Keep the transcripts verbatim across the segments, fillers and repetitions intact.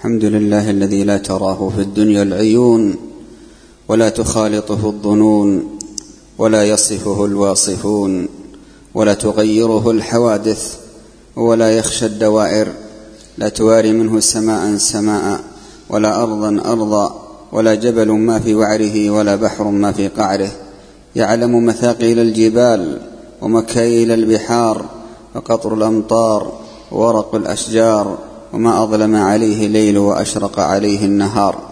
الحمد لله الذي لا تراه في الدنيا العيون ولا تخالطه الظنون ولا يصفه الواصفون ولا تغيره الحوادث ولا يخشى الدوائر، لا تواري منه سماء سماء ولا أرضا أرضا ولا جبل ما في وعره ولا بحر ما في قعره. يعلم مثاقيل الجبال ومكاييل البحار وقطر الأمطار وورق الأشجار وما أظلم عليه الليل وأشرق عليه النهار.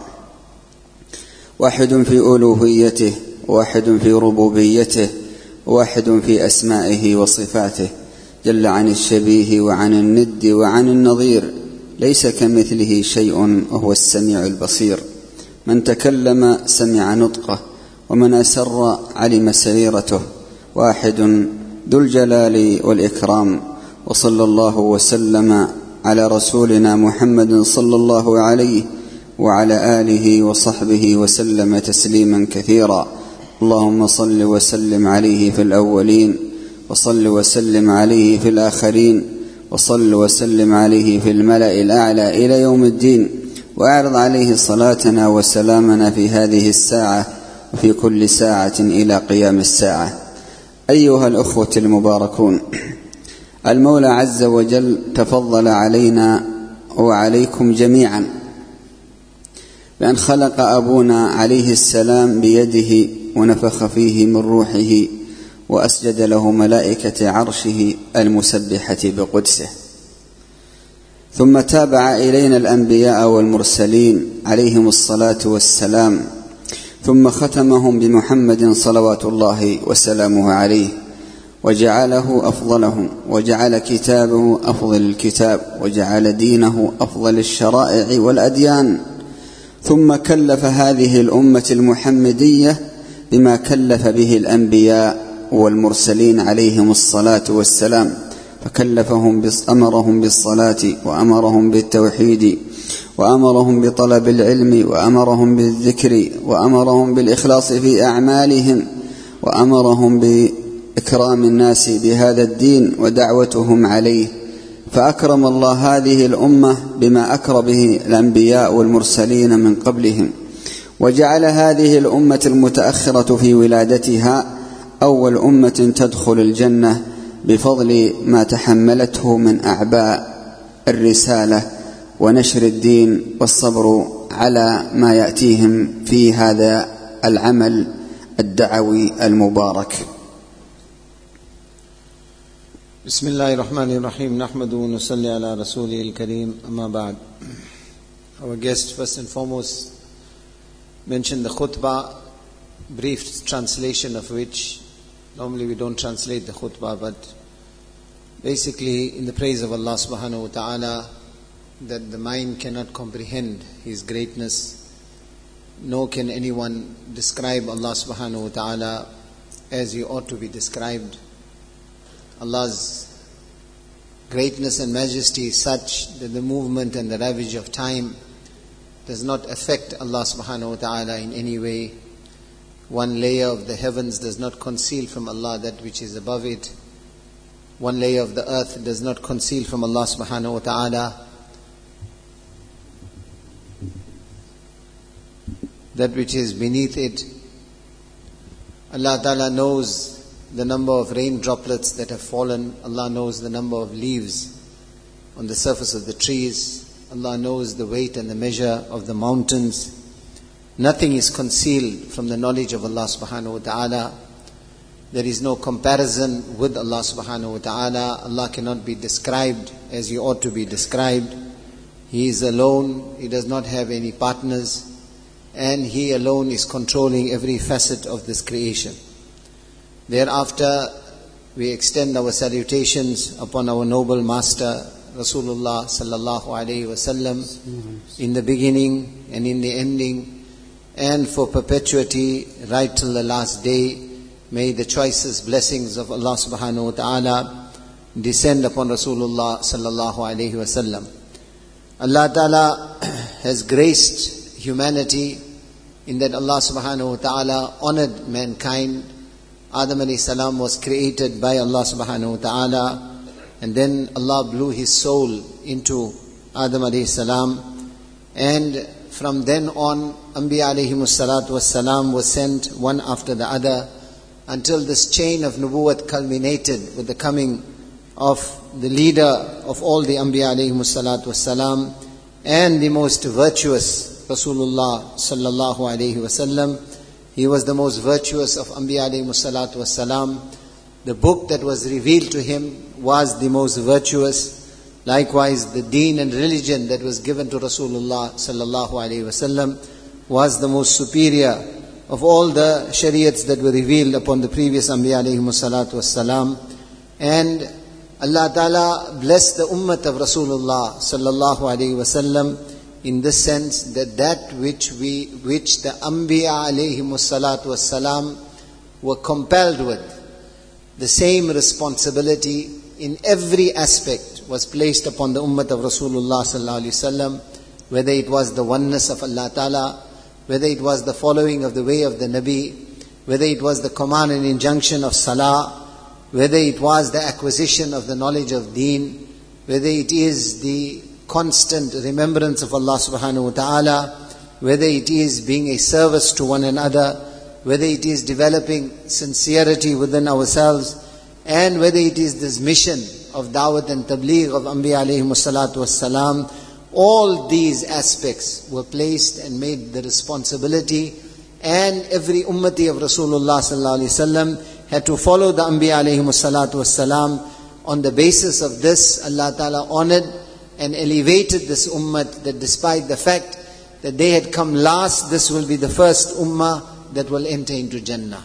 واحد في ألوهيته، واحد في ربوبيته، واحد في أسمائه وصفاته، جل عن الشبيه وعن الند وعن النظير، ليس كمثله شيء وهو السميع البصير. من تكلم سمع نطقه ومن أسر علم سريرته. واحد ذو الجلال والإكرام. وصلى الله وسلم على رسولنا محمد صلى الله عليه وعلى آله وصحبه وسلم تسليما كثيرا. اللهم صل وسلم عليه في الأولين، وصل وسلم عليه في الآخرين، وصل وسلم عليه في الملأ الأعلى إلى يوم الدين، وأعرض عليه صلاتنا وسلامنا في هذه الساعة وفي كل ساعة إلى قيام الساعة. أيها الأخوة المباركون، المولى عز وجل تفضل علينا وعليكم جميعا بأن خلق أبونا عليه السلام بيده ونفخ فيه من روحه وأسجد له ملائكة عرشه المسبحة بقدسه، ثم تابع إلينا الأنبياء والمرسلين عليهم الصلاة والسلام، ثم ختمهم بمحمد صلوات الله وسلامه عليه، وجعله أفضلهم، وجعل كتابه أفضل الكتاب، وجعل دينه أفضل الشرائع والأديان. ثم كلف هذه الأمة المحمدية بما كلف به الأنبياء والمرسلين عليهم الصلاة والسلام، فكلفهم أمرهم بالصلاة، وأمرهم بالتوحيد، وأمرهم بطلب العلم، وأمرهم بالذكر، وأمرهم بالإخلاص في أعمالهم، وأمرهم بإكرام الناس بهذا الدين ودعوتهم عليه. فأكرم الله هذه الأمة بما أكرم به الأنبياء والمرسلين من قبلهم، وجعل هذه الأمة المتأخرة في ولادتها أول أمة تدخل الجنة بفضل ما تحملته من أعباء الرسالة ونشر الدين والصبر على ما يأتيهم في هذا العمل الدعوي المبارك. بسم الله الرحمن الرحيم. نحمده ونصلي على رسوله الكريم. أما بعد, our guest first and foremost mentioned the khutbah, brief translation of which normally we don't translate the khutbah, but basically in the praise of Allah subhanahu wa ta'ala, that the mind cannot comprehend His greatness, nor can anyone describe Allah subhanahu wa ta'ala as He ought to be described. Allah's greatness and majesty is such that the movement and the ravage of time does not affect Allah subhanahu wa ta'ala in any way. One layer of the heavens does not conceal from Allah that which is above it. One layer of the earth does not conceal from Allah subhanahu wa ta'ala that which is beneath it. Allah ta'ala knows the number of rain droplets that have fallen. Allah knows the number of leaves on the surface of the trees. Allah knows the weight and the measure of the mountains. Nothing is concealed from the knowledge of Allah subhanahu wa ta'ala. There is no comparison with Allah subhanahu wa ta'ala. Allah cannot be described as He ought to be described. He is alone. He does not have any partners. And He alone is controlling every facet of this creation. Thereafter, we extend our salutations upon our noble master, Rasulullah sallallahu alayhi wasallam, in the beginning and in the ending, and for perpetuity right till the last day. May the choicest blessings of Allah subhanahu wa ta'ala descend upon Rasulullah sallallahu alayhi wasallam. Allah ta'ala has graced humanity in that Allah subhanahu wa ta'ala honored mankind. Adam alayhi salam was created by Allah subhanahu wa ta'ala, and then Allah blew His soul into Adam alayhi salam, And from then on, Anbiya alayhimus salatu wassalam was sent one after the other until this chain of nubuwwat culminated with the coming of the leader of all the Anbiya alayhimus salatu wassalam and the most virtuous Rasulullah sallallahu alayhi wasallam. He was the most virtuous of Anbiya alayhimus salatu wassalam. The book that was revealed to him was the most virtuous. Likewise, the deen and religion that was given to Rasulullah sallallahu alaihi wasallam was the most superior of all the shariats that were revealed upon the previous Anbiya alayhimu salatu wassalam. And Allah Ta'ala blessed the ummah of Rasulullah sallallahu alaihi wasallam in this sense that that which we, which the Anbiya alayhimu salatu wassalam were compelled with, the same responsibility in every aspect was placed upon the ummah of Rasulullah sallallahu alaihi wasallam, whether it was the oneness of Allah Ta'ala, whether it was the following of the way of the Nabi, whether it was the command and injunction of Salah, whether it was the acquisition of the knowledge of Deen, whether it is the constant remembrance of Allah subhanahu wa ta'ala, whether it is being a service to one another, whether it is developing sincerity within ourselves, and whether it is this mission of Dawat and Tabligh of Anbiya alayhimus salatu wassalam, all these aspects were placed and made the responsibility, and every ummati of Rasulullah sallallahu alaihi wasallam had to follow the Anbiya alayhimus salatu wassalam. On the basis of this, Allah Ta'ala honored and elevated this ummah, that despite the fact that they had come last, this will be the first ummah that will enter into Jannah.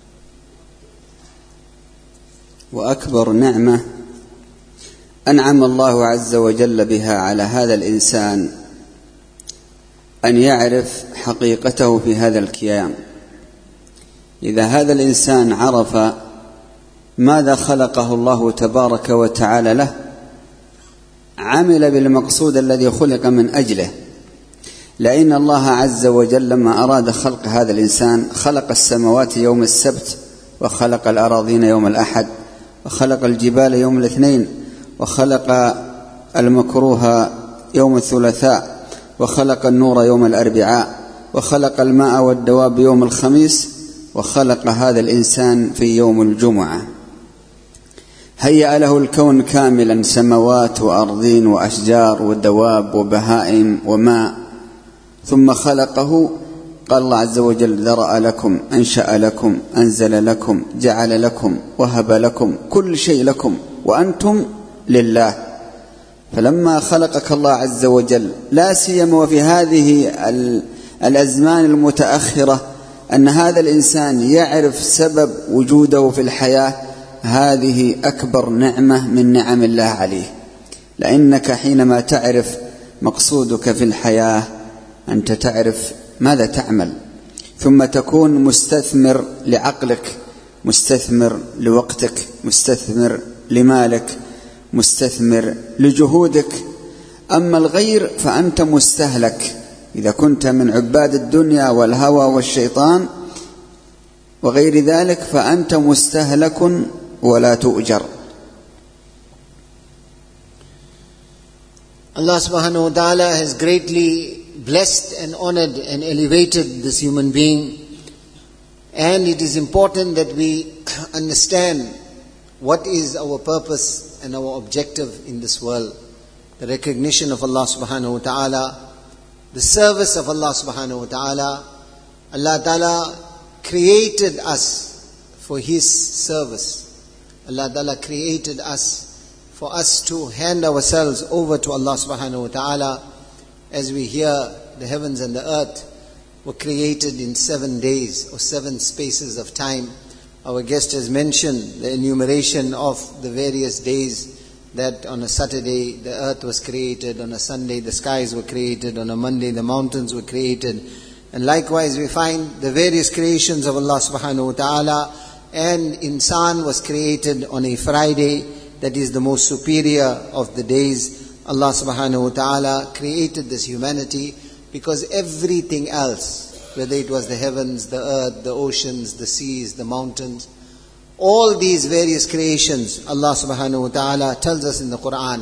وأكبر نعمة أنعم الله عز وجل بها على هذا الإنسان أن يعرف حقيقته في هذا الكيان. إذا هذا الإنسان عرف ماذا خلقه الله تبارك وتعالى له، عمل بالمقصود الذي خلق من أجله. لأن الله عز وجل لما أراد خلق هذا الإنسان خلق السماوات يوم السبت، وخلق الأراضين يوم الأحد، وخلق الجبال يوم الاثنين، وخلق المكروه يوم الثلاثاء، وخلق النور يوم الأربعاء، وخلق الماء والدواب يوم الخميس، وخلق هذا الإنسان في يوم الجمعة. هيأ له الكون كاملا، سماوات وأرضين وأشجار ودواب وبهائم وماء، ثم خلقه. قال الله عز وجل: ذرأ لكم، أنشأ لكم، أنزل لكم، جعل لكم، وهب لكم، كل شيء لكم وأنتم لله. فلما خلقك الله عز وجل، لا سيما وفي هذه الأزمان المتأخرة، أن هذا الإنسان يعرف سبب وجوده في الحياة، هذه أكبر نعمة من نعم الله عليه. لأنك حينما تعرف مقصودك في الحياة أنت تعرف ماذا تعمل، ثم تكون مستثمر لعقلك، مستثمر لوقتك، مستثمر لمالك، مستثمر لجهودك. أما الغير فأنت مستهلك. إذا كنت من عباد الدنيا والهوى والشيطان وغير ذلك فأنت مستهلك ولا تؤجر. Allah subhanahu wa ta'ala has greatly blessed and honored and elevated this human being, and it is important that we understand what is our purpose and our objective in this world. The recognition of Allah subhanahu wa ta'ala, the service of Allah subhanahu wa ta'ala. Allah ta'ala created us for His service. Allah ta'ala created us for us to hand ourselves over to Allah subhanahu wa ta'ala. As we hear, the heavens and the earth were created in seven days or seven spaces of time. Our guest has mentioned the enumeration of the various days, that on a Saturday the earth was created, on a Sunday the skies were created, on a Monday the mountains were created. And likewise we find the various creations of Allah subhanahu wa ta'ala, and insan was created on a Friday, that is the most superior of the days. Allah subhanahu wa ta'ala created this humanity because everything else, whether it was the heavens, the earth, the oceans, the seas, the mountains, all these various creations, Allah subhanahu wa ta'ala tells us in the Quran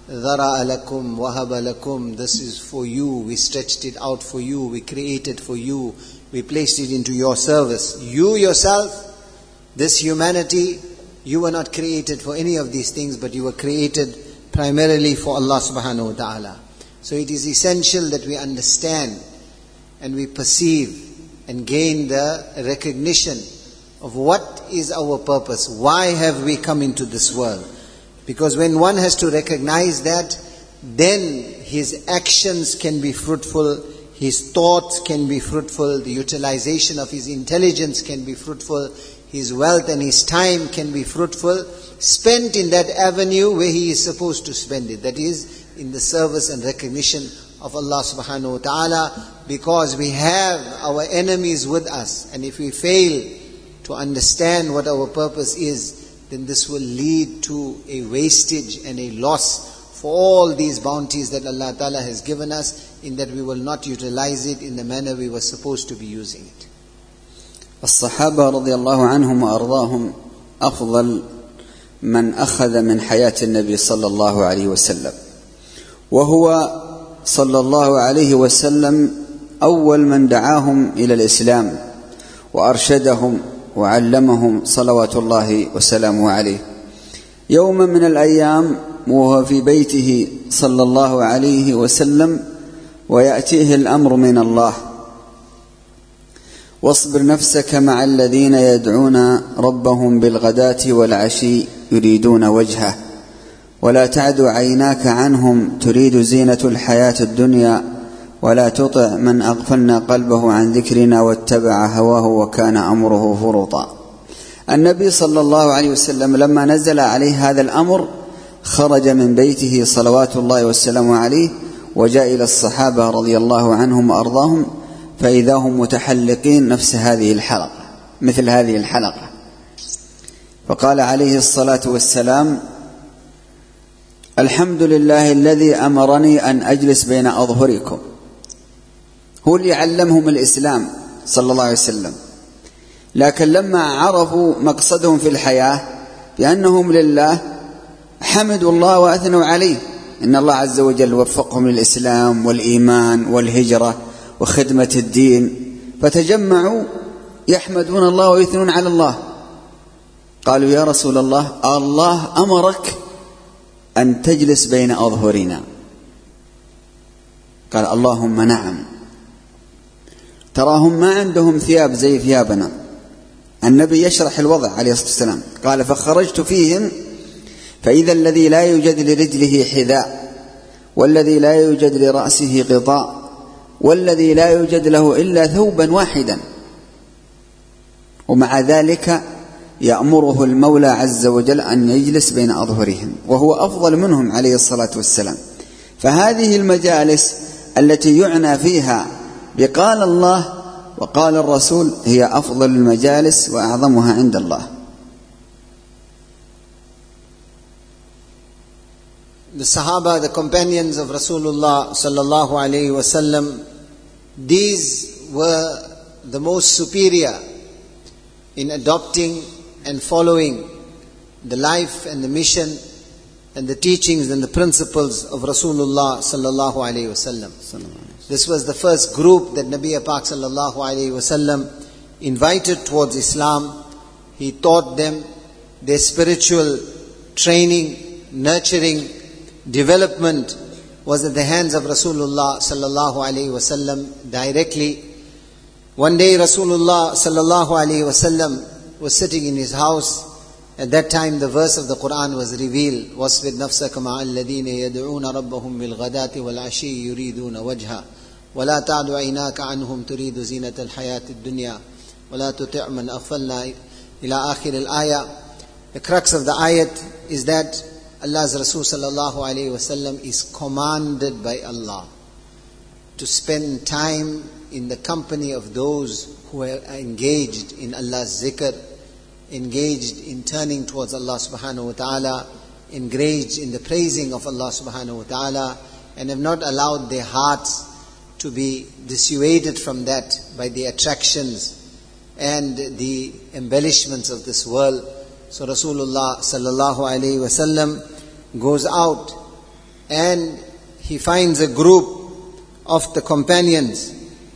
ذَرَأَ لَكُمْ وَهَبَ لَكُمْ. This is for you. We stretched it out for you. We created for you. We placed it into your service. You yourself, this humanity, you were not created for any of these things, but you were created primarily for Allah subhanahu wa ta'ala. So it is essential that we understand and we perceive and gain the recognition of what is our purpose. Why have we come into this world? Because when one has to recognize that, then his actions can be fruitful, his thoughts can be fruitful, the utilization of his intelligence can be fruitful, his wealth and his time can be fruitful, spent in that avenue where he is supposed to spend it. That is, in the service and recognition of Allah subhanahu wa ta'ala, because we have our enemies with us. And if we fail to understand what our purpose is, then this will lead to a wastage and a loss for all these bounties that Allah Ta'ala has given us, in that we will not utilize it in the manner we were supposed to be using it. الصحابة رضي الله عنهم وأرضاهم أفضل من أخذ من حياة النبي صلى الله عليه وسلم، وهو صلى الله عليه وسلم أول من دعاهم إلى الإسلام وأرشدهم وعلمهم صلوات الله وسلامه عليه. يوم من الأيام وهو في بيته صلى الله عليه وسلم ويأتيه الأمر من الله: واصبر نفسك مع الذين يدعون ربهم بالغداة والعشي يريدون وجهه ولا تعد عيناك عنهم تريد زينة الحياة الدنيا ولا تطع من أغفلنا قلبه عن ذكرنا واتبع هواه وكان أمره فرطا. النبي صلى الله عليه وسلم لما نزل عليه هذا الأمر خرج من بيته صلوات الله وسلامه عليه وجاء إلى الصحابة رضي الله عنهم وأرضاهم، فإذا هم متحلقين نفس هذه الحلقة، مثل هذه الحلقة. فقال عليه الصلاة والسلام: الحمد لله الذي أمرني أن أجلس بين أظهركم. هو اللي علمهم الإسلام صلى الله عليه وسلم، لكن لما عرفوا مقصدهم في الحياة بأنهم لله حمدوا الله وأثنوا عليه، إن الله عز وجل وفقهم للإسلام والإيمان والهجرة وخدمة الدين، فتجمعوا يحمدون الله ويثنون على الله. قالوا: يا رسول الله، الله أمرك أن تجلس بين أظهرنا. قال: اللهم نعم. تراهم ما عندهم ثياب زي ثيابنا. النبي يشرح الوضع عليه الصلاة والسلام. قال: فخرجت فيهم فإذا الذي لا يوجد لرجله حذاء والذي لا يوجد لرأسه غطاء والذي لا يوجد له إلا ثوبا واحدا، ومع ذلك يأمره المولى عز وجل أن يجلس بين أظهرهم، وهو أفضل منهم عليه الصلاة والسلام. فهذه المجالس التي يعنى فيها بقال الله وقال الرسول هي أفضل المجالس وأعظمها عند الله. The Sahaba, the companions of Rasulullah sallallahu alayhi wa sallam, these were the most superior in adopting and following the life and the mission and the teachings and the principles of Rasulullah sallallahu alayhi wa sallam. This was the first group that Nabi Pak sallallahu alayhi wa sallam invited towards Islam. He taught them their spiritual training, nurturing, development was at the hands of Rasulullah sallallahu alayhi wa sallam directly. One day Rasulullah sallallahu alayhi wa sallam was sitting in his house. At that time the verse of the Quran was revealed. وَاصْبِرْ نَفْسَكَ مَعَ الَّذِينَ يَدْعُونَ رَبَّهُمْ بِالْغَدَاةِ وَالْعَشِيِّ يُرِيدُونَ وَجْهَهُ وَلَا تَعْدُ عَيْنَاكَ عَنْهُمْ تُرِيدُ زِينَةَ الْحَيَاةِ الدُّنْيَا وَلَا تُطِعْ مَنْ أَغْفَلْنَا إِلَى آخِرِ الْآيَةِ. The crux of the ayat is that Allah's Rasul sallallahu alayhi wa sallam is commanded by Allah to spend time in the company of those who are engaged in Allah's zikr, engaged in turning towards Allah subhanahu wa ta'ala, engaged in the praising of Allah subhanahu wa ta'ala, and have not allowed their hearts to be dissuaded from that by the attractions and the embellishments of this world. So Rasulullah sallallahu alayhi wa sallam goes out and he finds a group of the companions,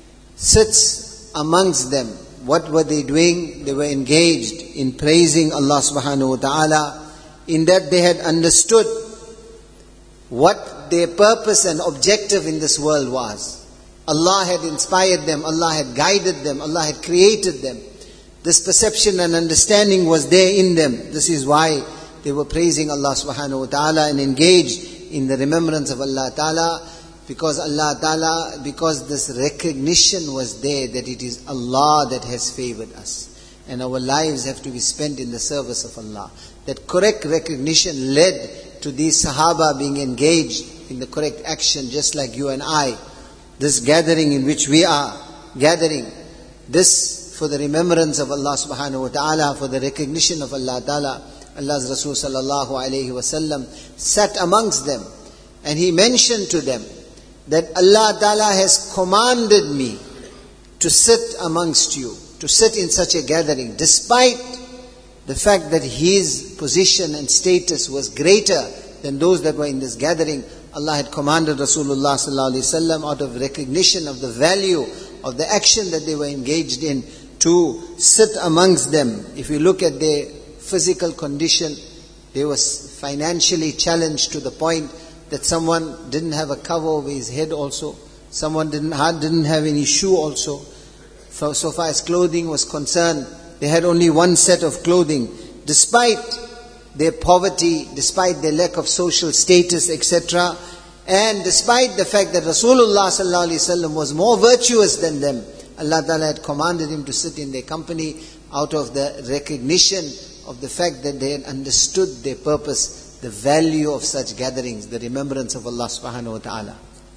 sits amongst them. What were they doing? They were engaged in praising Allah subhanahu wa ta'ala, in that they had understood what their purpose and objective in this world was. Allah had inspired them, Allah had guided them, Allah had created them. This perception and understanding was there in them. This is why they were praising Allah subhanahu wa ta'ala and engaged in the remembrance of Allah ta'ala, because Allah ta'ala, because this recognition was there that it is Allah that has favored us. And our lives have to be spent in the service of Allah. That correct recognition led to these Sahaba being engaged in the correct action, just like you and I. This gathering in which we are gathering, this for the remembrance of Allah subhanahu wa ta'ala, for the recognition of Allah ta'ala. Allah's Rasul sallallahu alayhi wa sallam sat amongst them, and he mentioned to them that Allah ta'ala has commanded me to sit amongst you, to sit in such a gathering, despite the fact that his position and status was greater than those that were in this gathering. Allah had commanded Rasulullah sallallahu alaihi wasallam, out of recognition of the value of the action that they were engaged in, to sit amongst them. If you look at their physical condition, they were financially challenged to the point that someone didn't have a cover over his head also. Someone didn't, didn't have any shoe also. So, so far as clothing was concerned, they had only one set of clothing. Despite their poverty, despite their lack of social status, et cetera, and despite the fact that Rasulullah sallallahu alaihi wasallam was more virtuous than them, Allah Ta'ala had commanded him to sit in their company out of the recognition of the fact that they had understood their purpose, the value of such gatherings, the remembrance of Allah subhanahu wa ta'ala.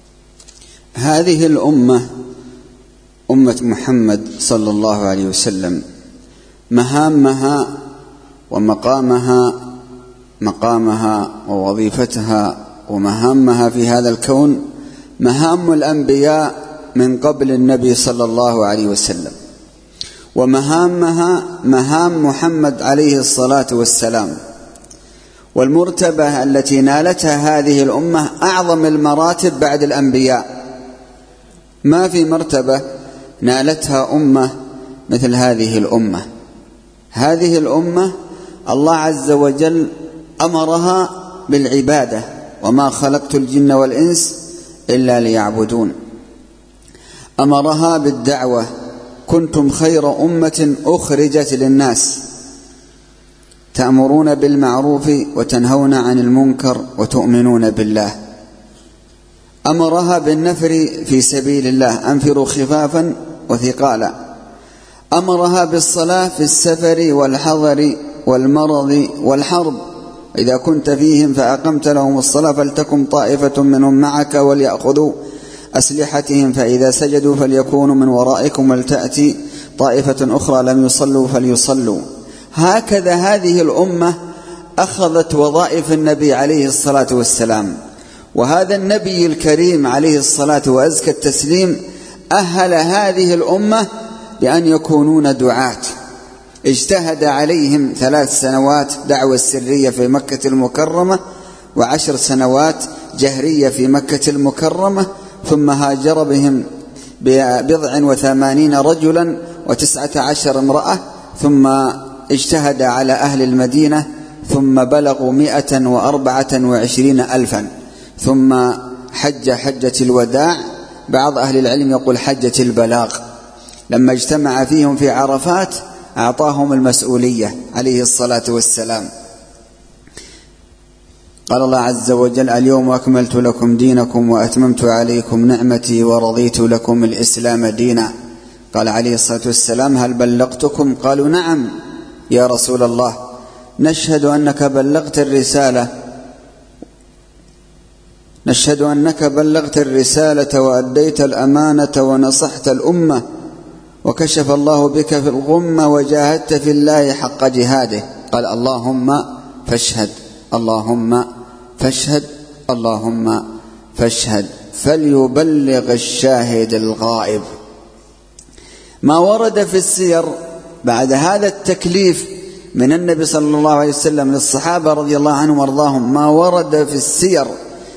هذه الأمة أمة محمد صلى الله عليه وسلم مهامها ومقامها مقامها ووظيفتها ومهامها في هذا الكون مهام الأنبياء من قبل النبي صلى الله عليه وسلم، ومهامها مهام محمد عليه الصلاة والسلام. والمرتبة التي نالتها هذه الأمة أعظم المراتب بعد الأنبياء. ما في مرتبة نالتها أمة مثل هذه الأمة. هذه الأمة الله عز وجل أمرها بالعبادة: وما خلقت الجن والإنس إلا ليعبدون. أمرها بالدعوة: كنتم خير أمة أخرجت للناس تأمرون بالمعروف وتنهون عن المنكر وتؤمنون بالله. أمرها بالنفر في سبيل الله: أنفروا خفافا وثقالا. أمرها بالصلاة في السفر والحضر والمرض والحرب: إذا كنت فيهم فأقمت لهم الصلاة فلتكن طائفة منهم معك وليأخذوا أسلحتهم فإذا سجدوا فليكونوا من ورائكم ولتأتي طائفة أخرى لم يصلوا فليصلوا. هكذا هذه الأمة أخذت وظائف النبي عليه الصلاة والسلام. وهذا النبي الكريم عليه الصلاة وأزكى التسليم أهل هذه الأمة لأن يكونون دعاة. اجتهد عليهم ثلاث سنوات دعوة سرية في مكة المكرمة، وعشر سنوات جهرية في مكة المكرمة، ثم هاجر بهم ببضع وثمانين رجلا وتسعة عشر امرأة، ثم اجتهد على أهل المدينة، ثم بلغوا مئة وأربعة وعشرين ألفا، ثم حج حجة الوداع. بعض أهل العلم يقول حجة البلاغ. لما اجتمع فيهم في عرفات أعطاهم المسؤولية عليه الصلاة والسلام. قال الله عز وجل: اليوم أكملت لكم دينكم وأتممت عليكم نعمتي ورضيت لكم الإسلام دينا. قال عليه الصلاة والسلام: هل بلغتكم؟ قالوا: نعم يا رسول الله، نشهد أنك بلغت الرسالة نشهد أنك بلغت الرسالة وأديت الأمانة ونصحت الأمة وكشف الله بك في الغمة وجاهدت في الله حق جهاده. قال: اللهم فاشهد اللهم فاشهد اللهم فاشهد فليبلغ الشاهد الغائب. ما ورد في السير بعد هذا التكليف من النبي صلى الله عليه وسلم للصحابة رضي الله عنهم وارضاهم، ما ورد في السير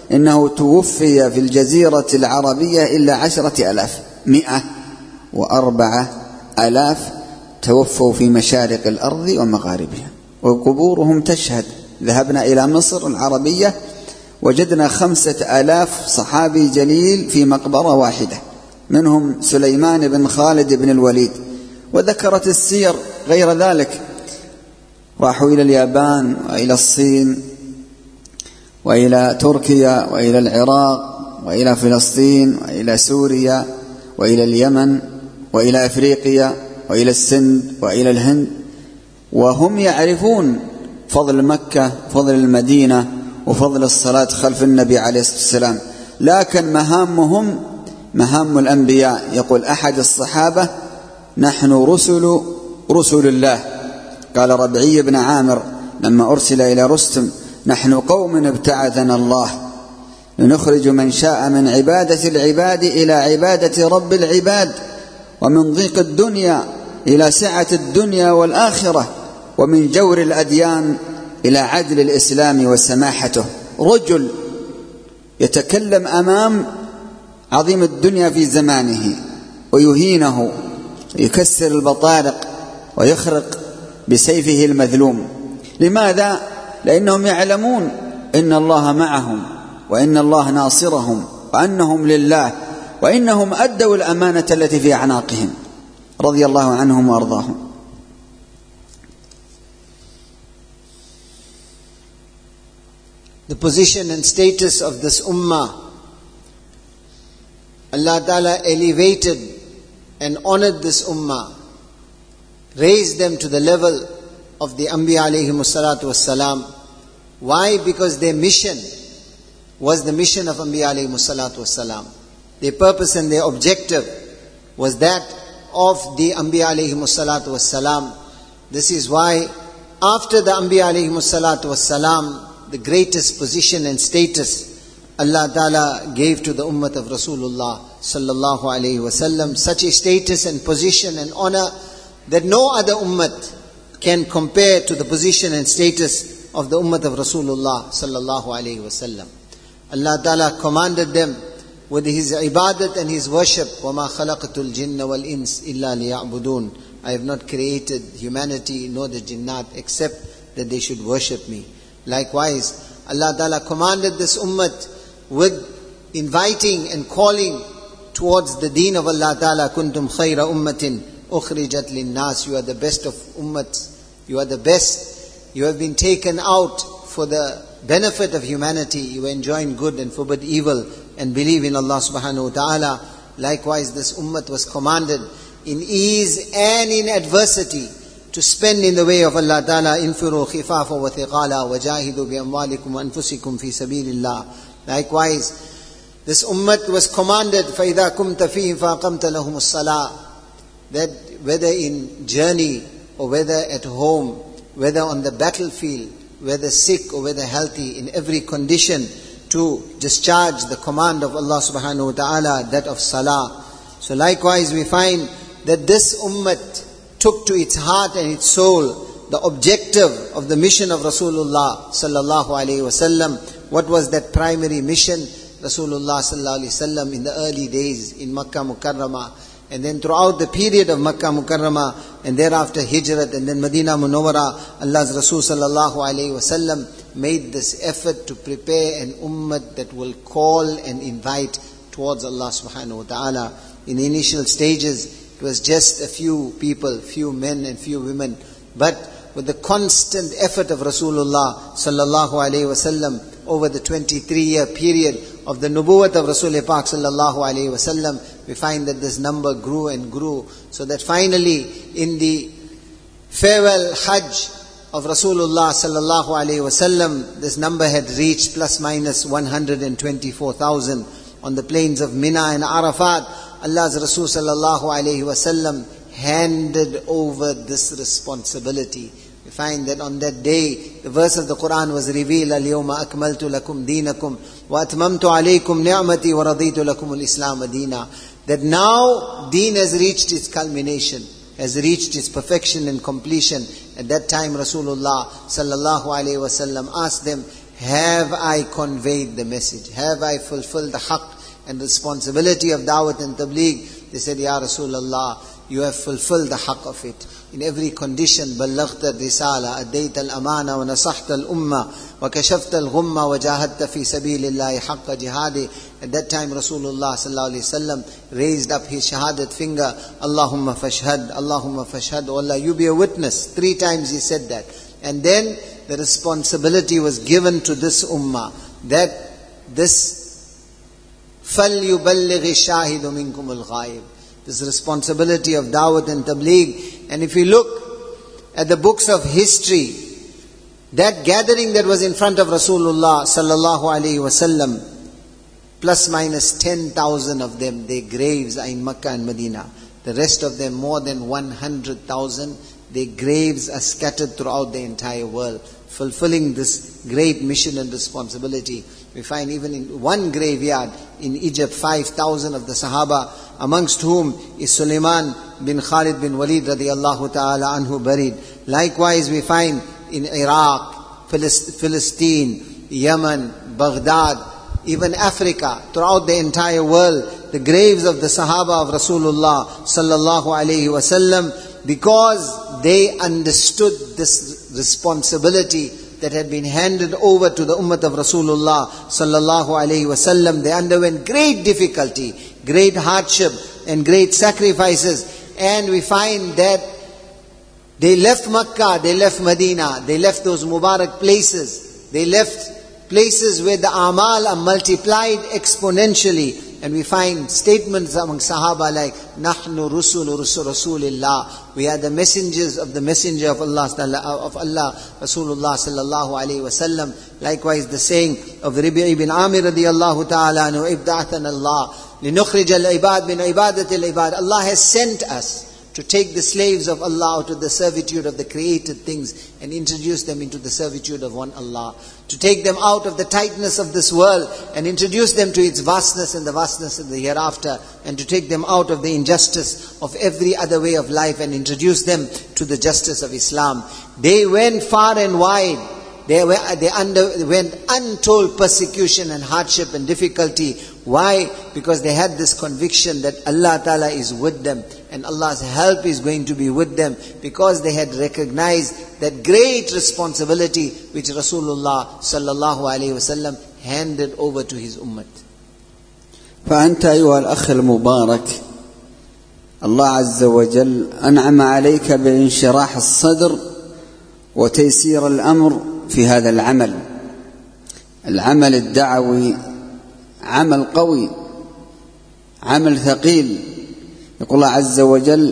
إنه توفي في الجزيرة العربية إلا عشرة ألاف، مئة وأربعة ألاف توفوا في مشارق الأرض ومغاربها، وقبورهم تشهد. ذهبنا إلى مصر العربية وجدنا خمسة آلاف صحابي جليل في مقبرة واحدة، منهم سليمان بن خالد بن الوليد. وذكرت السير غير ذلك، راحوا إلى اليابان وإلى الصين وإلى تركيا وإلى العراق وإلى فلسطين وإلى سوريا وإلى اليمن وإلى أفريقيا وإلى السند وإلى الهند، وهم يعرفون فضل مكة، فضل المدينة، وفضل الصلاة خلف النبي عليه الصلاة والسلام. لكن مهامهم مهام الأنبياء. يقول أحد الصحابة: نحن رسل رسل الله. قال ربعي بن عامر لما أرسل إلى رستم: نحن قوم ابتعثنا الله لنخرج من شاء من عبادة العباد إلى عبادة رب العباد، ومن ضيق الدنيا إلى سعة الدنيا والآخرة، ومن جور الأديان إلى عدل الإسلام وسماحته. رجل يتكلم أمام عظيم الدنيا في زمانه ويهينه، يكسر البطارق ويخرق بسيفه المذلوم. لماذا؟ لأنهم يعلمون إن الله معهم، وإن الله ناصرهم، وأنهم لله، وإنهم أدوا الأمانة التي في أعناقهم، رضي الله عنهم وأرضاهم. The position and status of this ummah, Allah Ta'ala elevated and honored this ummah, raised them to the level of the Anbiya alayhimu salatu wassalam. Why? Because their mission was the mission of Anbiya alayhimu salatu wassalam. Their purpose and their objective was that of the Anbiya alayhimu salatu wassalam. This is why after the Anbiya alayhimu salatu wassalam, the greatest position and status Allah Ta'ala gave to the ummah of Rasulullah sallallahu alayhi wasallam, such a status and position and honor that no other ummah can compare to the position and status of the ummah of Rasulullah sallallahu alayhi wasallam. Allah Ta'ala commanded them with His ibadat and His worship, وَمَا خَلَقْتُ الْجِنَّ وَالْإِنسِ إِلَّا لِيَعْبُدُونَ. I have not created humanity nor the jinnat except that they should worship me. Likewise, Allah Ta'ala commanded this ummah with inviting and calling towards the deen of Allah Ta'ala. Kuntum khayra ummatin ukhrijat linnas. You are the best of ummats. You are the best. You have been taken out for the benefit of humanity. You enjoin good and forbid evil and believe in Allah subhanahu wa ta'ala. Likewise, this ummah was commanded in ease and in adversity to spend in the way of Allah Ta'ala. Infiru khifafa wa thiqala wa jahidu bi amwalikum wa anfusikum fi sabilillah. Likewise, this ummah was commanded, فَإِذَا كُمْتَ فِيهِمْ فَأَقَمْتَ لَهُمُ الصَّلَاةِ, that whether in journey or whether at home, whether on the battlefield, whether sick or whether healthy, in every condition, to discharge the command of Allah subhanahu wa ta'ala, that of salah. So likewise we find that this ummah took to its heart and its soul the objective of the mission of Rasulullah sallallahu alayhi wasallam. What was that primary mission? Rasulullah sallallahu alayhi wasallam in the early days in Makkah Mukarramah, and then throughout the period of Makkah Mukarramah, and thereafter Hijrat, and then Medina Munawwara, Allah's Rasul sallallahu alayhi wasallam made this effort to prepare an ummah that will call and invite towards Allah subhanahu wa ta'ala. In the initial stages, it was just a few people, few men and few women. But with the constant effort of Rasulullah sallallahu alayhi wasallam over the twenty-three year period of the nubuwwat of Rasul Pak sallallahu alayhi wasallam, we find that this number grew and grew, so that finally in the farewell Hajj of Rasulullah sallallahu alayhi wasallam, this number had reached plus minus one hundred twenty-four thousand. On the plains of Mina and Arafat, Allah's Rasul sallallahu alayhi wasallam handed over this responsibility. We find that on that day, the verse of the Quran was revealed, Al-yawma akmaltu lakum deenakum wa atmamtu alaykum ni'mati wa raditu lakum al-islam deena. That now deen has reached its culmination, has reached its perfection and completion. At that time Rasulullah sallallahu alayhi wasallam asked them, have I conveyed the message? Have I fulfilled the haqq and responsibility of da'wat and tabligh? They said, Ya Rasulullah, you have fulfilled the haqq of it. In every condition, بلغت الرسالة, أديت الأمانة, ونصحت الأمة, وكشفت الغمة, وجاهدت في سبيل الله حق جهاده. At that time, Rasulullah sallallahu alaihi wasallam raised up his shahadat finger, Allahumma fashhad, Allahumma fashhad, oh Allah, you be a witness. Three times he said that. And then the responsibility was given to this ummah, that this فَلْيُبَلِّغِ الشَّاهِدُ مِنْكُمُ الْغَائِبِ, this responsibility of da'wat and tabligh. And if you look at the books of history, that gathering that was in front of Rasulullah sallallahu alaihi wasallam, plus minus ten thousand of them, their graves are in Makkah and Medina. The rest of them, more than one hundred thousand, their graves are scattered throughout the entire world, fulfilling this great mission and responsibility. We find even in one graveyard in Egypt, five thousand of the Sahaba, amongst whom is Sulaiman bin Khalid bin Walid radiyallahu ta'ala anhu buried. Likewise we find in Iraq, Philistine, Yemen, Baghdad, even Africa, throughout the entire world, the graves of the Sahaba of Rasulullah sallallahu alayhi wasallam, because they understood this responsibility that had been handed over to the ummah of Rasulullah sallallahu alayhi wasallam. They underwent great difficulty, great hardship and great sacrifices. And we find that they left Makkah, they left Medina, they left those Mubarak places, they left places where the amal are multiplied exponentially. And we find statements among Sahaba like, Nahnu rusulu rasulillah. We are the messengers of the messenger of Allah, of Allah, Rasulullah sallallahu alayhi wa sallam. Likewise the saying of Rabi' ibn Amir radiyallahu ta'ala anhu, Ibda'atan Allah, linukhrij al-ibad min ibadat al-ibad. Allah has sent us to take the slaves of Allah out of the servitude of the created things and introduce them into the servitude of one Allah. To take them out of the tightness of this world and introduce them to its vastness and the vastness of the hereafter, and to take them out of the injustice of every other way of life and introduce them to the justice of Islam. They went far and wide. They, were, they underwent untold persecution and hardship and difficulty. Why? Because they had this conviction that Allah Ta'ala is with them and Allah's help is going to be with them, because they had recognized that great responsibility which Rasulullah sallallahu alayhi wasallam handed over to his ummah. فأنت أيها الأخ المبارك، الله عز وجل أنعم عليك بانشراح الصدر وتيسير الأمر في هذا العمل. العمل الدعوي عمل قوي، عمل ثقيل. يقول الله عز وجل: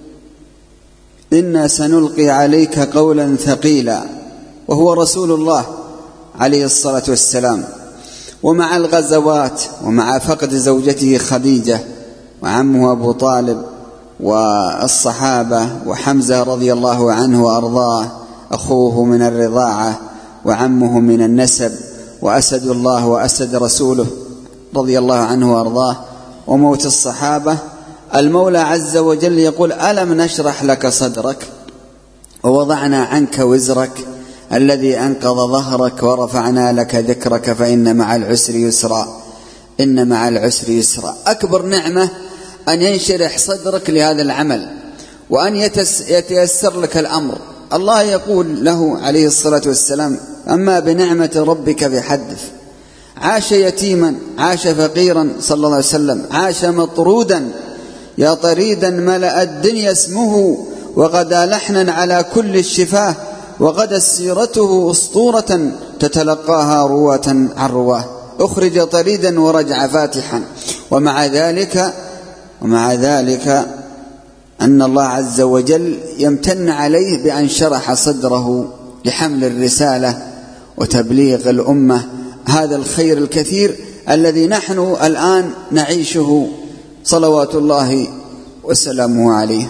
إنا سنلقي عليك قولا ثقيلا، وهو رسول الله عليه الصلاة والسلام. ومع الغزوات ومع فقد زوجته خديجة وعمه أبو طالب والصحابة وحمزة رضي الله عنه وأرضاه أخوه من الرضاعة وعمه من النسب وأسد الله وأسد رسوله رضي الله عنه وأرضاه وموت الصحابة، المولى عز وجل يقول: ألم نشرح لك صدرك ووضعنا عنك وزرك الذي أنقض ظهرك ورفعنا لك ذكرك فإن مع العسر يسرا إن مع العسر يسرا. أكبر نعمة أن ينشرح صدرك لهذا العمل وأن يتيسر لك الأمر. الله يقول له عليه الصلاة والسلام: أما بنعمة ربك فحدث. عاش يتيما، عاش فقيرا صلى الله عليه وسلم، عاش مطرودا، يا طريدا ملأ الدنيا اسمه وغدا لحنا على كل الشفاه، وغدا سيرته أسطورة تتلقاها رواة عن رواه، أخرج طريدا ورجع فاتحا. ومع ذلك ومع ذلك أن الله عز وجل يمتن عليه بأن شرح صدره لحمل الرسالة وتبليغ الأمة هذا الخير الكثير الذي نحن الآن نعيشه صلوات الله وسلامه عليه.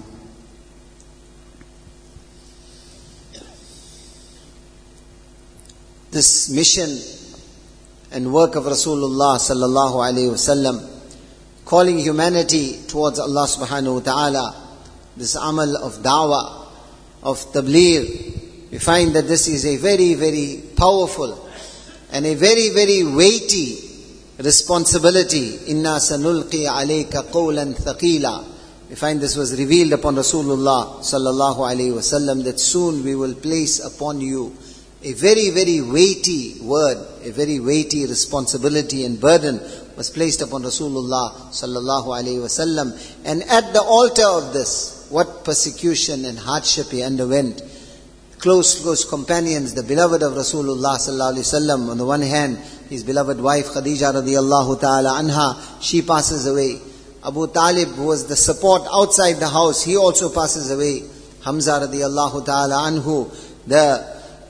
This mission and work of Rasulullah sallallahu alayhi wasallam, calling humanity towards Allah subhanahu wa ta'ala, this amal of da'wah, of tabligh, we find that this is a very, very powerful and a very, very weighty responsibility. Inna sanulqi alayka qawlan thaqila. We find this was revealed upon Rasulullah sallallahu alayhi wasallam, that soon we will place upon you a very, very weighty word, a very weighty responsibility and burden was placed upon Rasulullah sallallahu alayhi wasallam. And at the altar of this, what persecution and hardship he underwent. Close, close companions, the beloved of Rasulullah sallallahu alayhi wasallam. On the one hand, his beloved wife Khadija radiyallahu ta'ala anha, she passes away. Abu Talib, who was the support outside the house, he also passes away. Hamza radiyallahu ta'ala anhu, the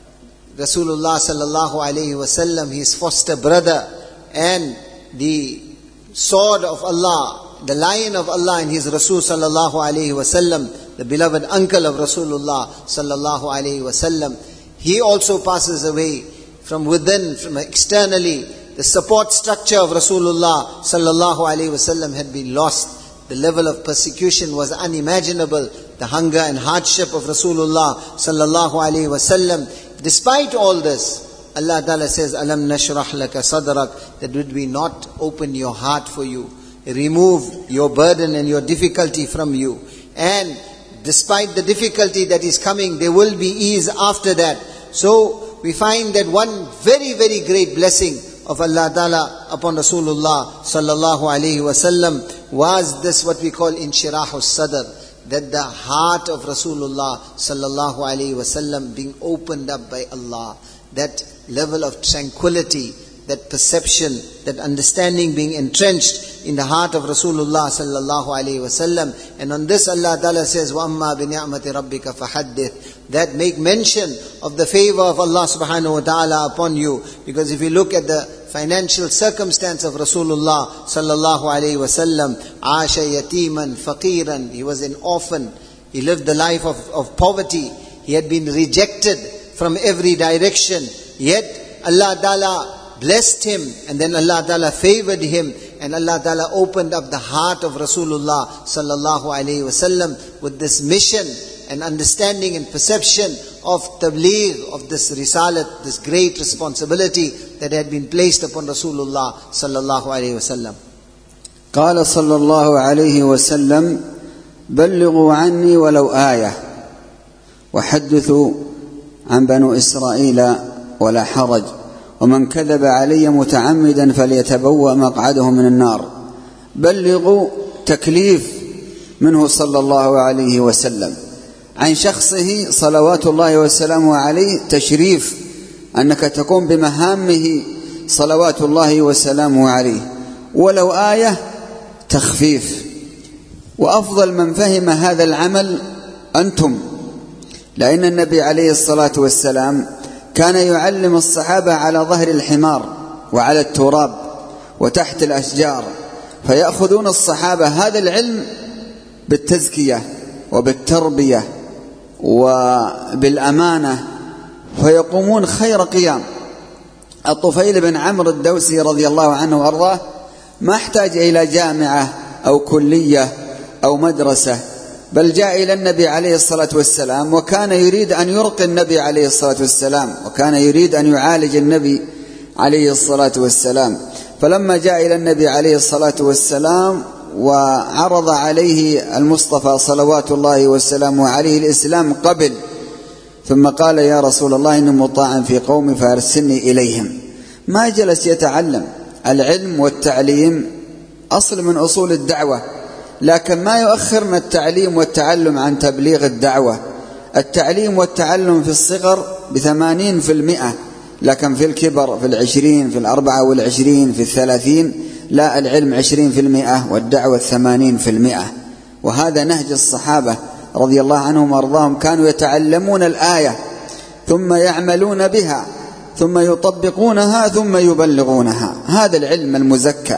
Rasulullah sallallahu alayhi wasallam, his foster brother, and the sword of Allah, the lion of Allah in his Rasul sallallahu alayhi wasallam, the beloved uncle of Rasulullah sallallahu alayhi wasallam, he also passes away. From within, from externally, the support structure of Rasulullah sallallahu alayhi wasallam had been lost. The level of persecution was unimaginable. The hunger and hardship of Rasulullah sallallahu alayhi wasallam. Despite all this, Allah Ta'ala says, Alam nashrah laka sadrak, that would we not open your heart for you, remove your burden and your difficulty from you. And despite the difficulty that is coming, there will be ease after that. So we find that one very, very great blessing of Allah Ta'ala upon Rasulullah sallallahu alayhi wasallam was this, what we call inshirahu sadr, that the heart of Rasulullah sallallahu alayhi wasallam being opened up by Allah, that level of tranquility, that perception, that understanding being entrenched in the heart of Rasulullah sallallahu alayhi wasallam. And on this Allah Ta'ala says, وَأَمَّا بِنِعْمَةِ رَبِّكَ فَحَدِّثْ, that make mention of the favor of Allah subhanahu wa ta'ala upon you. Because if you look at the financial circumstance of Rasulullah sallallahu alayhi wasallam, عَاشَ يَتِيمًا فَقِيرًا, he was an orphan, he lived the life of, of poverty, he had been rejected from every direction, yet Allah Ta'ala blessed him, and then Allah Ta'ala favored him, and Allah Ta'ala opened up the heart of Rasulullah sallallahu alayhi wasallam with this mission and understanding and perception of tabligh, of this risalat, this great responsibility that had been placed upon Rasulullah sallallahu alayhi wasallam. قال صلى الله عليه وسلم بلغوا عني ولو آية وحدثوا عن بنو إسرائيل ولا حرج ومن كذب علي متعمدا فليتبوأ مقعده من النار. بلغوا تكليف منه صلى الله عليه وسلم عن شخصه صلوات الله وسلامه عليه، تشريف أنك تقوم بمهامه صلوات الله وسلامه عليه، ولو آية تخفيف. وأفضل من فهم هذا العمل أنتم، لأن النبي عليه الصلاة والسلام كان يعلم الصحابة على ظهر الحمار وعلى التراب وتحت الأشجار، فيأخذون الصحابة هذا العلم بالتزكية وبالتربية وبالأمانة، فيقومون خير قيام. الطفيل بن عمرو الدوسي رضي الله عنه وأرضاه ما احتاج إلى جامعة أو كلية أو مدرسة، بل جاء إلى النبي عليه الصلاة والسلام وكان يريد أن يرقي النبي عليه الصلاة والسلام، وكان يريد أن يعالج النبي عليه الصلاة والسلام. فلما جاء إلى النبي عليه الصلاة والسلام وعرض عليه المصطفى صلوات الله وسلامه عليه الإسلام قبل، ثم قال يا رسول الله إني مطاع في قومي فأرسلني إليهم. ما جلس يتعلم. العلم والتعليم أصل من أصول الدعوة، لكن ما يؤخرنا التعليم والتعلم عن تبليغ الدعوة. التعليم والتعلم في الصغر بثمانين في المئة، لكن في الكبر في العشرين، في الأربعة والعشرين، في الثلاثين، لا، العلم عشرين في المئة والدعوة ثمانين في المئة. وهذا نهج الصحابة رضي الله عنهم وارضاهم، كانوا يتعلمون الآية ثم يعملون بها ثم يطبقونها ثم يبلغونها. هذا العلم المزكى.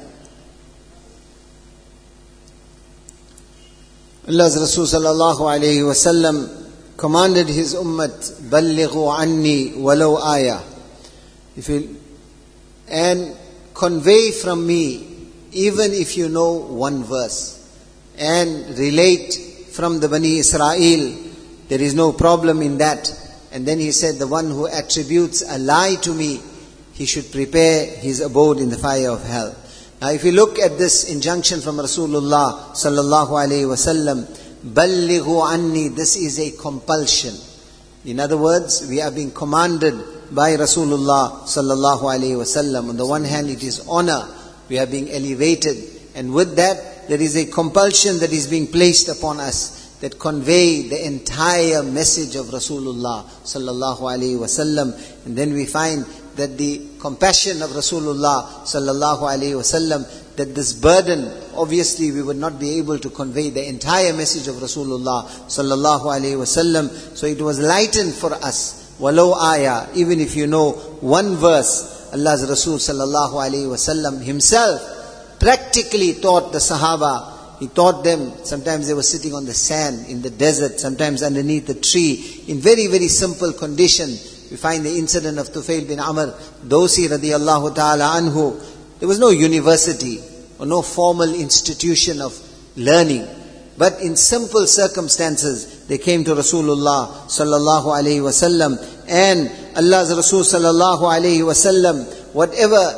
Allah's Rasul sallallahu alayhi wasallam commanded his ummat, ballighu anni walau ayah, if you, and convey from me even if you know one verse, and relate from the Bani Israel. There is no problem in that. And then he said, the one who attributes a lie to me, he should prepare his abode in the fire of hell. Now if you look at this injunction from Rasulullah sallallahu alayhi wa sallam, Ballighu anni, this is a compulsion. In other words, we are being commanded by Rasulullah sallallahu alayhi wa sallam. On the one hand, it is honor, we are being elevated, and with that, there is a compulsion that is being placed upon us that convey the entire message of Rasulullah sallallahu alayhi wa sallam. And then we find that the compassion of Rasulullah sallallahu alayhi wa sallam, that this burden, obviously we would not be able to convey the entire message of Rasulullah sallallahu alayhi wa sallam. So it was lightened for us. Walau ayah, even if you know one verse, Allah's Rasul sallallahu alayhi wa sallam himself practically taught the Sahaba. He taught them, sometimes they were sitting on the sand, in the desert, sometimes underneath a tree, in very, very simple condition. We find the incident of Tufail bin Amr Dawsi radiyallahu ta'ala anhu. There was no university or no formal institution of learning. But in simple circumstances, they came to Rasulullah sallallahu alayhi wa sallam. And Allah's Rasul sallallahu alayhi wa sallam, whatever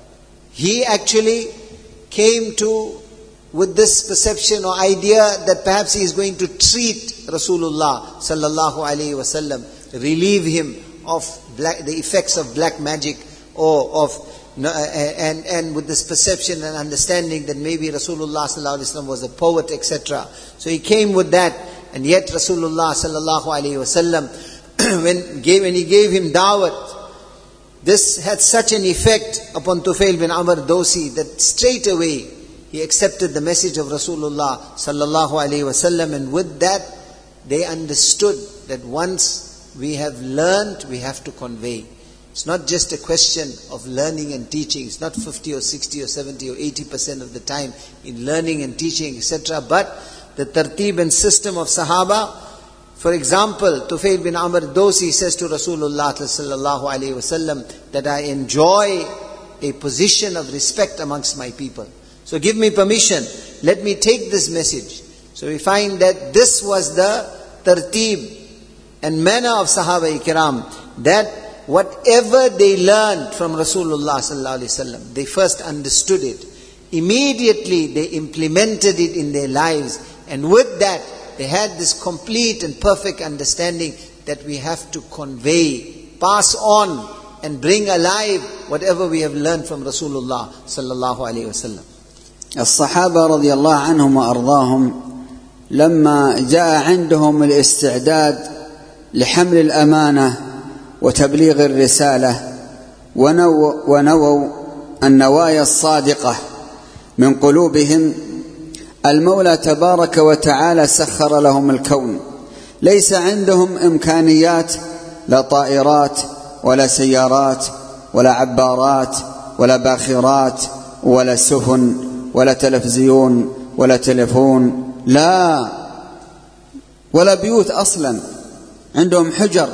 he actually came to with this perception or idea that perhaps he is going to treat Rasulullah sallallahu alayhi wa sallam, relieve him of black, the effects of black magic, or of and and with this perception and understanding that maybe Rasulullah sallallahu alaihi wasallam was a poet, et cetera. So he came with that, and yet Rasulullah sallallahu alaihi wasallam, when gave when he gave him dawat, this had such an effect upon Tufail bin Amr Dawsi that straight away he accepted the message of Rasulullah sallallahu alaihi wasallam, and with that they understood that once we have learned, we have to convey. It's not just a question of learning and teaching. It's not fifty or sixty or seventy or eighty percent of the time in learning and teaching, et cetera. But the tartib and system of Sahaba. For example, Tufail bin Amr Dawsi says to Rasulullah sallallahu alaihi wasallam that I enjoy a position of respect amongst my people. So give me permission. Let me take this message. So we find that this was the tartib and manner of Sahaba Ikram, that whatever they learned from Rasulullah sallallahu alaihi wasallam, they first understood it. Immediately they implemented it in their lives, and with that they had this complete and perfect understanding that we have to convey, pass on, and bring alive whatever we have learned from Rasulullah sallallahu alaihi wasallam. الصحابة رضي الله عنهم وأرضاهم لما جاء عندهم الاستعداد لحمل الأمانة وتبليغ الرسالة ونو ونووا النوايا الصادقة من قلوبهم، المولى تبارك وتعالى سخر لهم الكون. ليس عندهم إمكانيات، لا طائرات ولا سيارات ولا عبارات ولا باخرات ولا سفن ولا تلفزيون ولا تلفون، لا، ولا بيوت أصلا. عندهم حجر،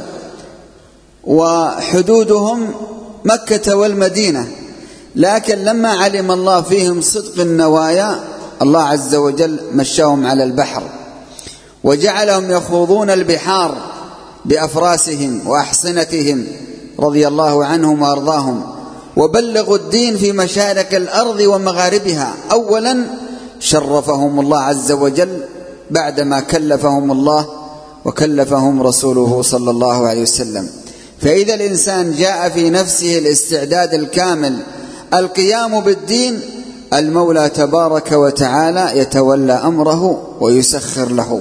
وحدودهم مكة والمدينة. لكن لما علم الله فيهم صدق النوايا، الله عز وجل مشاهم على البحر وجعلهم يخوضون البحار بأفراسهم وأحصنتهم رضي الله عنهم وأرضاهم، وبلغوا الدين في مشارق الأرض ومغاربها. أولا شرفهم الله عز وجل بعدما كلفهم الله وكلفهم رسوله صلى الله عليه وسلم. فإذا الإنسان جاء في نفسه الاستعداد الكامل القيام بالدين، المولى تبارك وتعالى يتولى أمره ويسخر له،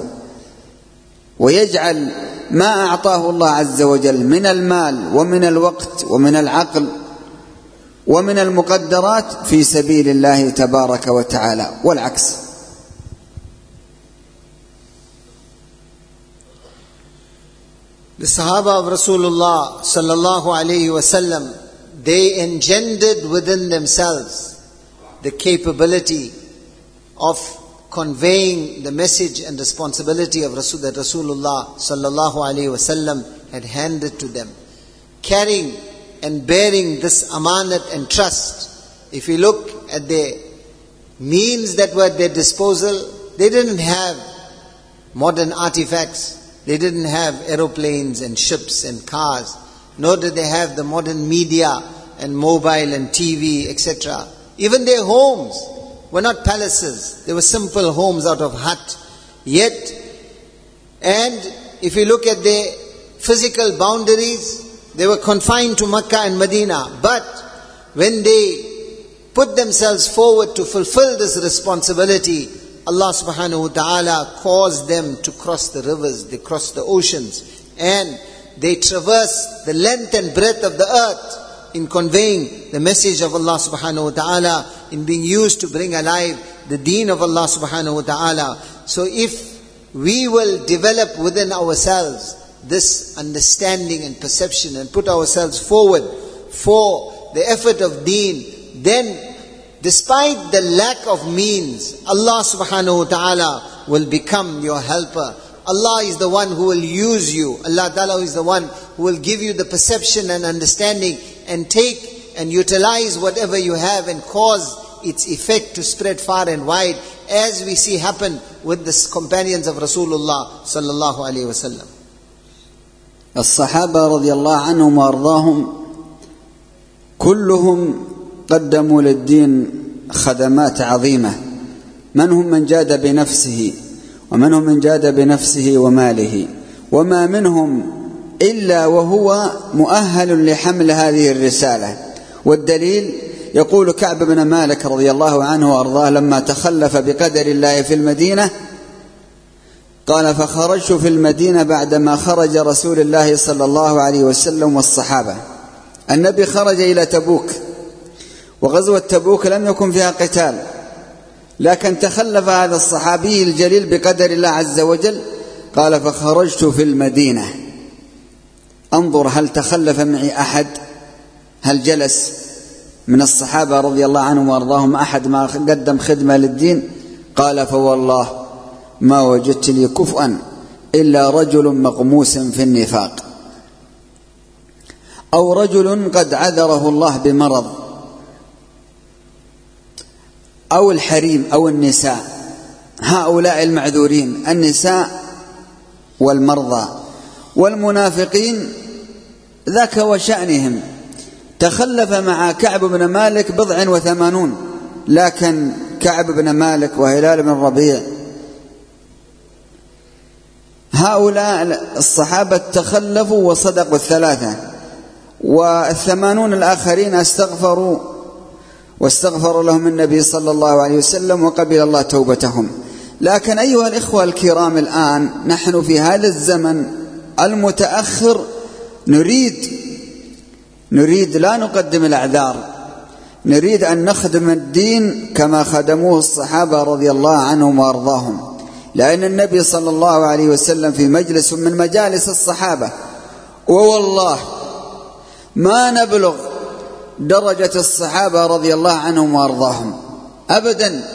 ويجعل ما أعطاه الله عز وجل من المال ومن الوقت ومن العقل ومن المقدرات في سبيل الله تبارك وتعالى، والعكس. The Sahaba of Rasulullah sallallahu alayhi wasallam, they engendered within themselves the capability of conveying the message and responsibility of Rasul, that Rasulullah sallallahu alayhi wasallam had handed to them, carrying and bearing this amanat and trust. If we look at the means that were at their disposal, they didn't have modern artifacts. They didn't have aeroplanes and ships and cars, nor did they have the modern media and mobile and T V, et cetera. Even their homes were not palaces. They were simple homes out of hut. Yet, and if you look at their physical boundaries, they were confined to Makkah and Medina. But when they put themselves forward to fulfill this responsibility, Allah subhanahu wa ta'ala caused them to cross the rivers, they crossed the oceans, and they traversed the length and breadth of the earth in conveying the message of Allah subhanahu wa ta'ala, in being used to bring alive the deen of Allah subhanahu wa ta'ala. So if we will develop within ourselves this understanding and perception and put ourselves forward for the effort of deen, then despite the lack of means, Allah subhanahu wa ta'ala will become your helper. Allah is the one who will use you. Allah ta'ala is the one who will give you the perception and understanding and take and utilize whatever you have and cause its effect to spread far and wide, as we see happen with the companions of Rasulullah sallallahu alayhi wa sallam. الصحابة رضي الله عنهم وأرضاهم كلهم قدموا للدين خدمات عظيمة. منهم من جاد بنفسه ومنهم من جاد بنفسه وماله، وما منهم إلا وهو مؤهل لحمل هذه الرسالة. والدليل يقول كعب بن مالك رضي الله عنه وأرضاه لما تخلف بقدر الله في المدينة قال: فخرجت في المدينة بعدما خرج رسول الله صلى الله عليه وسلم والصحابة. النبي خرج إلى تبوك، وغزوة تبوك لم يكن فيها قتال، لكن تخلف هذا الصحابي الجليل بقدر الله عز وجل. قال: فخرجت في المدينة. انظر، هل تخلف معي أحد؟ هل جلس من الصحابة رضي الله عنهم وارضاهم أحد ما قدم خدمة للدين؟ قال: فوالله ما وجدت لي كفءا إلا رجل مغموس في النفاق، أو رجل قد عذره الله بمرض، أو الحريم أو النساء. هؤلاء المعذورين، النساء والمرضى والمنافقين ذاك وشأنهم. تخلف مع كعب بن مالك بضع وثمانون، لكن كعب بن مالك وهلال بن ربيع هؤلاء الصحابة تخلفوا وصدقوا الثلاثة، والثمانون الآخرين استغفروا واستغفر لهم النبي صلى الله عليه وسلم وقبل الله توبتهم. لكن أيها الإخوة الكرام، الآن نحن في هذا الزمن المتأخر نريد نريد لا نقدم الأعذار، نريد أن نخدم الدين كما خدموه الصحابة رضي الله عنهم وأرضاهم. لأن النبي صلى الله عليه وسلم في مجلس من مجالس الصحابة، ووالله ما نبلغ درجة الصحابة رضي الله عنهم وأرضاهم أبدا.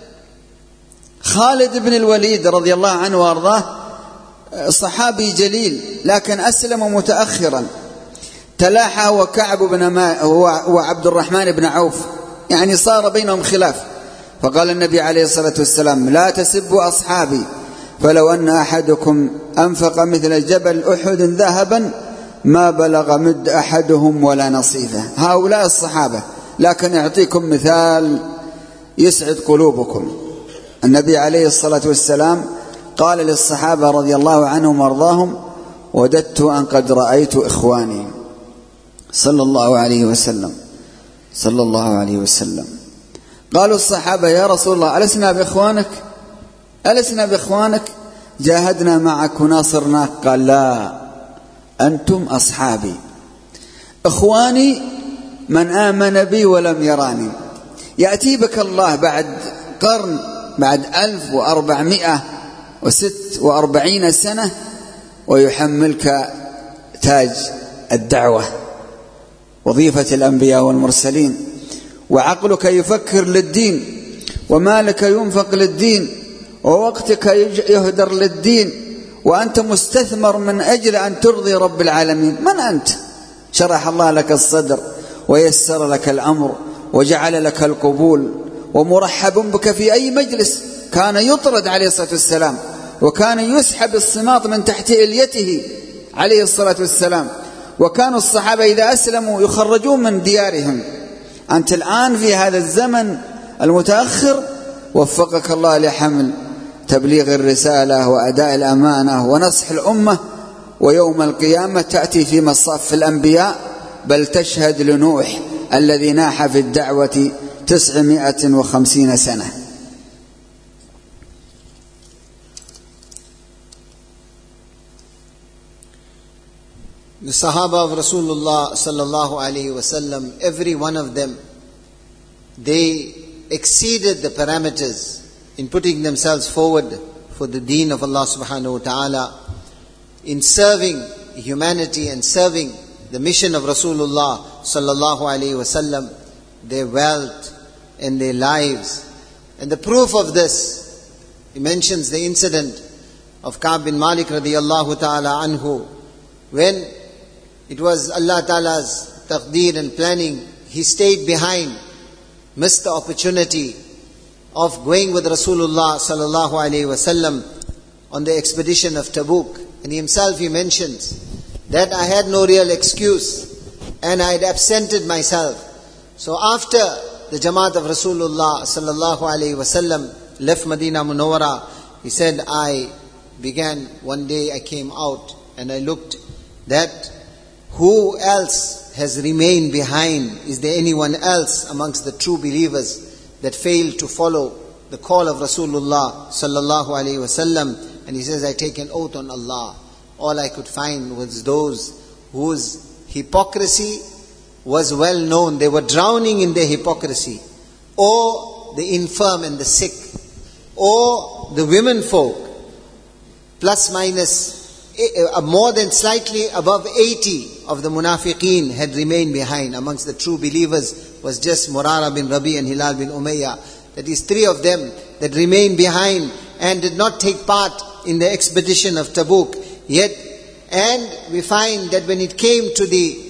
خالد بن الوليد رضي الله عنه وأرضاه صحابي جليل، لكن أسلم متأخرا. تلاحى وكعب بن ما وعبد الرحمن بن عوف، يعني صار بينهم خلاف. فقال النبي عليه الصلاة والسلام: لا تسبوا أصحابي، فلو أن أحدكم أنفق مثل جبل أحد ذهبا ما بلغ مد أحدهم ولا نصيفه. هؤلاء الصحابة، لكن أعطيكم مثال يسعد قلوبكم. النبي عليه الصلاة والسلام قال للصحابة رضي الله عنهم وارضاهم: وددت أن قد رأيت إخواني صلى الله عليه وسلم صلى الله عليه وسلم. قالوا الصحابة: يا رسول الله، ألسنا بإخوانك؟ ألسنا بإخوانك؟ جاهدنا معك وناصرناك. قال: لا، أنتم أصحابي. إخواني من آمن بي ولم يراني. يأتي بك الله بعد قرن، بعد ألف وأربعمائة وست وأربعين سنة، ويحملك تاج الدعوة، وظيفة الأنبياء والمرسلين، وعقلك يفكر للدين، ومالك ينفق للدين، ووقتك يهدر للدين، وأنت مستثمر من أجل أن ترضي رب العالمين. من أنت؟ شرح الله لك الصدر ويسر لك الأمر وجعل لك القبول، ومرحب بك في أي مجلس. كان يطرد عليه الصلاة والسلام، وكان يسحب الصماط من تحت إليته عليه الصلاة والسلام، وكانوا الصحابة إذا أسلموا يخرجون من ديارهم. أنت الآن في هذا الزمن المتأخر وفقك الله لحمل تبليغ الرسالة وأداء الأمانة ونصح الأمة، ويوم القيامة تأتي في مصاف الأنبياء، بل تشهد لنوح الذي ناح في الدعوة تسعمائة وخمسين سنة. The Sahaba of Rasulullah sallallahu alayhi wasallam, every one of them, they exceeded the parameters in putting themselves forward for the deen of Allah subhanahu wa ta'ala, in serving humanity and serving the mission of Rasulullah sallallahu alayhi wasallam, their wealth and their lives. And the proof of this, he mentions the incident of Ka'b bin Malik radiyallahu ta'ala anhu, when it was Allah Ta'ala's taqdeer and planning, he stayed behind, missed the opportunity of going with Rasulullah sallallahu alayhi wasallam on the expedition of Tabuk. And himself he mentions that I had no real excuse and I had absented myself. So after the Jamaat of Rasulullah sallallahu alayhi wasallam left Medina Munawwara, he said, I began, one day I came out and I looked that who else has remained behind? Is there anyone else amongst the true believers that failed to follow the call of Rasulullah sallallahu alayhi wasallam? And he says, I take an oath on Allah. All I could find was those whose hypocrisy was well known. They were drowning in their hypocrisy. Or the infirm and the sick. Or the women folk. Plus minus more than slightly above eighty of the munafiqeen had remained behind. Amongst the true believers was just Murara bin Rabi and Hilal bin Umayyah. That is three of them that remained behind and did not take part in the expedition of Tabuk. Yet, and we find that when it came to the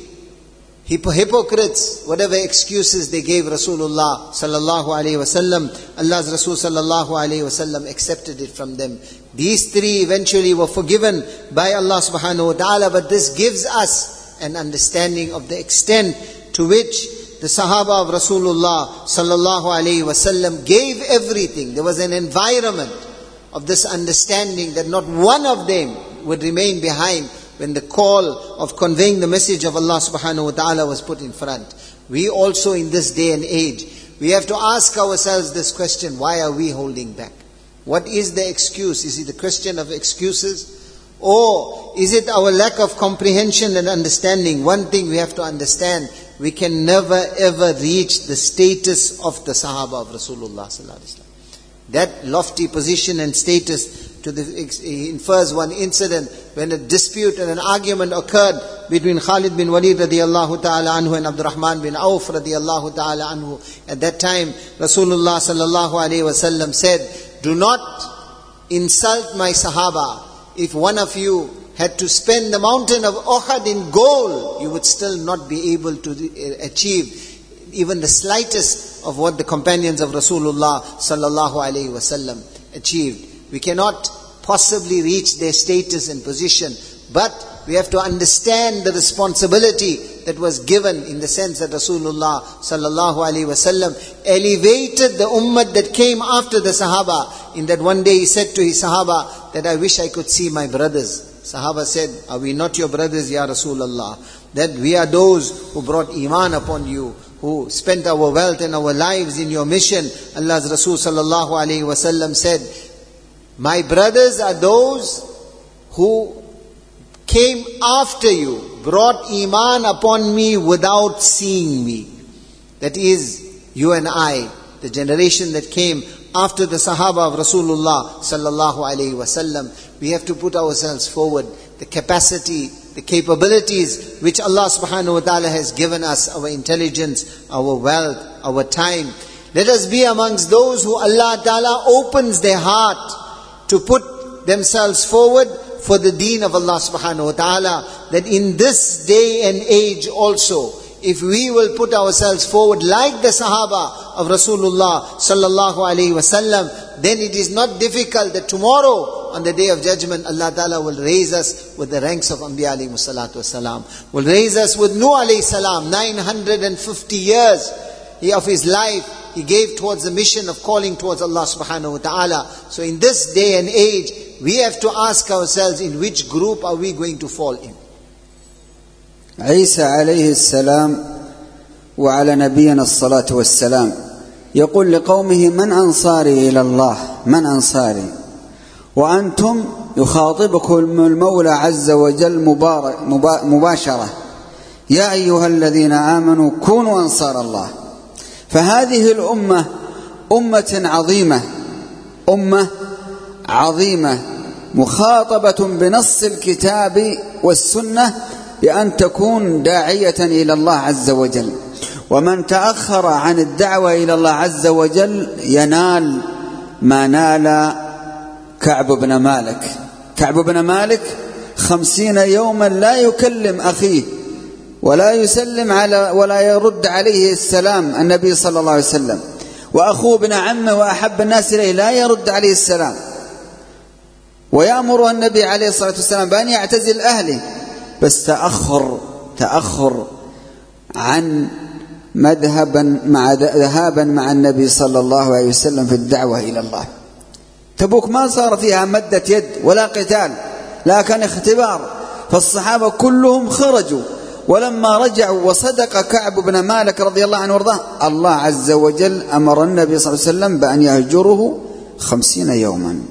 hypocrites, whatever excuses they gave Rasulullah sallallahu alayhi wasallam, Allah's Rasul sallallahu alayhi wasallam accepted it from them. These three eventually were forgiven by Allah subhanahu wa ta'ala, but this gives us an understanding of the extent to which the Sahaba of Rasulullah sallallahu alayhi wasallam gave everything. There was an environment of this understanding that not one of them would remain behind when the call of conveying the message of Allah subhanahu wa ta'ala was put in front. We also in this day and age, we have to ask ourselves this question, why are we holding back? What is the excuse? Is it a question of excuses? Or is it our lack of comprehension and understanding? One thing we have to understand, we can never ever reach the status of the Sahaba of Rasulullah sallallahu alaihi wasallam. That lofty position and status, to the, he infers one incident when a dispute and an argument occurred between Khalid bin Walid radiyallahu ta'ala anhu and Abdurrahman bin Auf radiyallahu ta'ala anhu. At that time, Rasulullah sallallahu alayhi wasallam said, do not insult my Sahaba. If one of you had to spend the mountain of Uhud in gold, you would still not be able to achieve even the slightest of what the companions of Rasulullah sallallahu alayhi wasallam achieved. We cannot possibly reach their status and position, but we have to understand the responsibility that was given, in the sense that Rasulullah sallallahu alaihi wasallam elevated the ummah that came after the Sahaba. In that one day he said to his Sahaba that I wish I could see my brothers. Sahaba said, are we not your brothers, Ya Rasulullah? That we are those who brought Iman upon you, who spent our wealth and our lives in your mission. Allah's Rasul sallallahu alaihi wasallam said, my brothers are those who came after you, brought Iman upon me without seeing me. That is, you and I, the generation that came after the Sahaba of Rasulullah sallallahu alaihi wasallam. We have to put ourselves forward. The capacity, the capabilities which Allah subhanahu wa ta'ala has given us, our intelligence, our wealth, our time. Let us be amongst those who Allah ta'ala opens their heart to put themselves forward for the deen of Allah subhanahu wa ta'ala. That in this day and age also, if we will put ourselves forward like the Sahaba of Rasulullah sallallahu alaihi wasallam, then it is not difficult that tomorrow on the day of judgment, Allah Ta'ala will raise us with the ranks of Anbiya alayhi salatu wasalam. Will raise us with Nuh alayhi salam, nine hundred fifty years of his life he gave towards the mission of calling towards Allah subhanahu wa ta'ala. So in this day and age, we have to ask ourselves, in which group are we going to fall in? عيسى عليه السلام وعلى نبينا الصلاة والسلام يقول لقومه: من أنصاري إلى الله؟ من أنصاري؟ وأنتم يخاطبكم المولى عز وجل مباشرة: يا أيها الذين آمنوا كونوا أنصار الله. فهذه الأمة أمة عظيمة، أمة عظيمة مخاطبة بنص الكتاب والسنة بأن تكون داعية إلى الله عز وجل. ومن تأخر عن الدعوة إلى الله عز وجل ينال ما نال كعب بن مالك. كعب بن مالك خمسين يوما لا يكلم أخيه ولا يسلم على ولا يرد عليه السلام النبي صلى الله عليه وسلم، وأخوه ابن عمه وأحب الناس إليه لا يرد عليه السلام، ويأمر النبي عليه الصلاة والسلام بأن يعتزل أهله، بس تأخر تأخر عن مذهبا مع ذهابا مع النبي صلى الله عليه وسلم في الدعوة إلى الله. تبوك ما صار فيها مدة يد ولا قتال، لكن اختبار، فالصحابة كلهم خرجوا، ولما رجعوا وصدق كعب بن مالك رضي الله عنه وارضاه، الله عز وجل أمر النبي صلى الله عليه وسلم بأن يهجره خمسين يوما.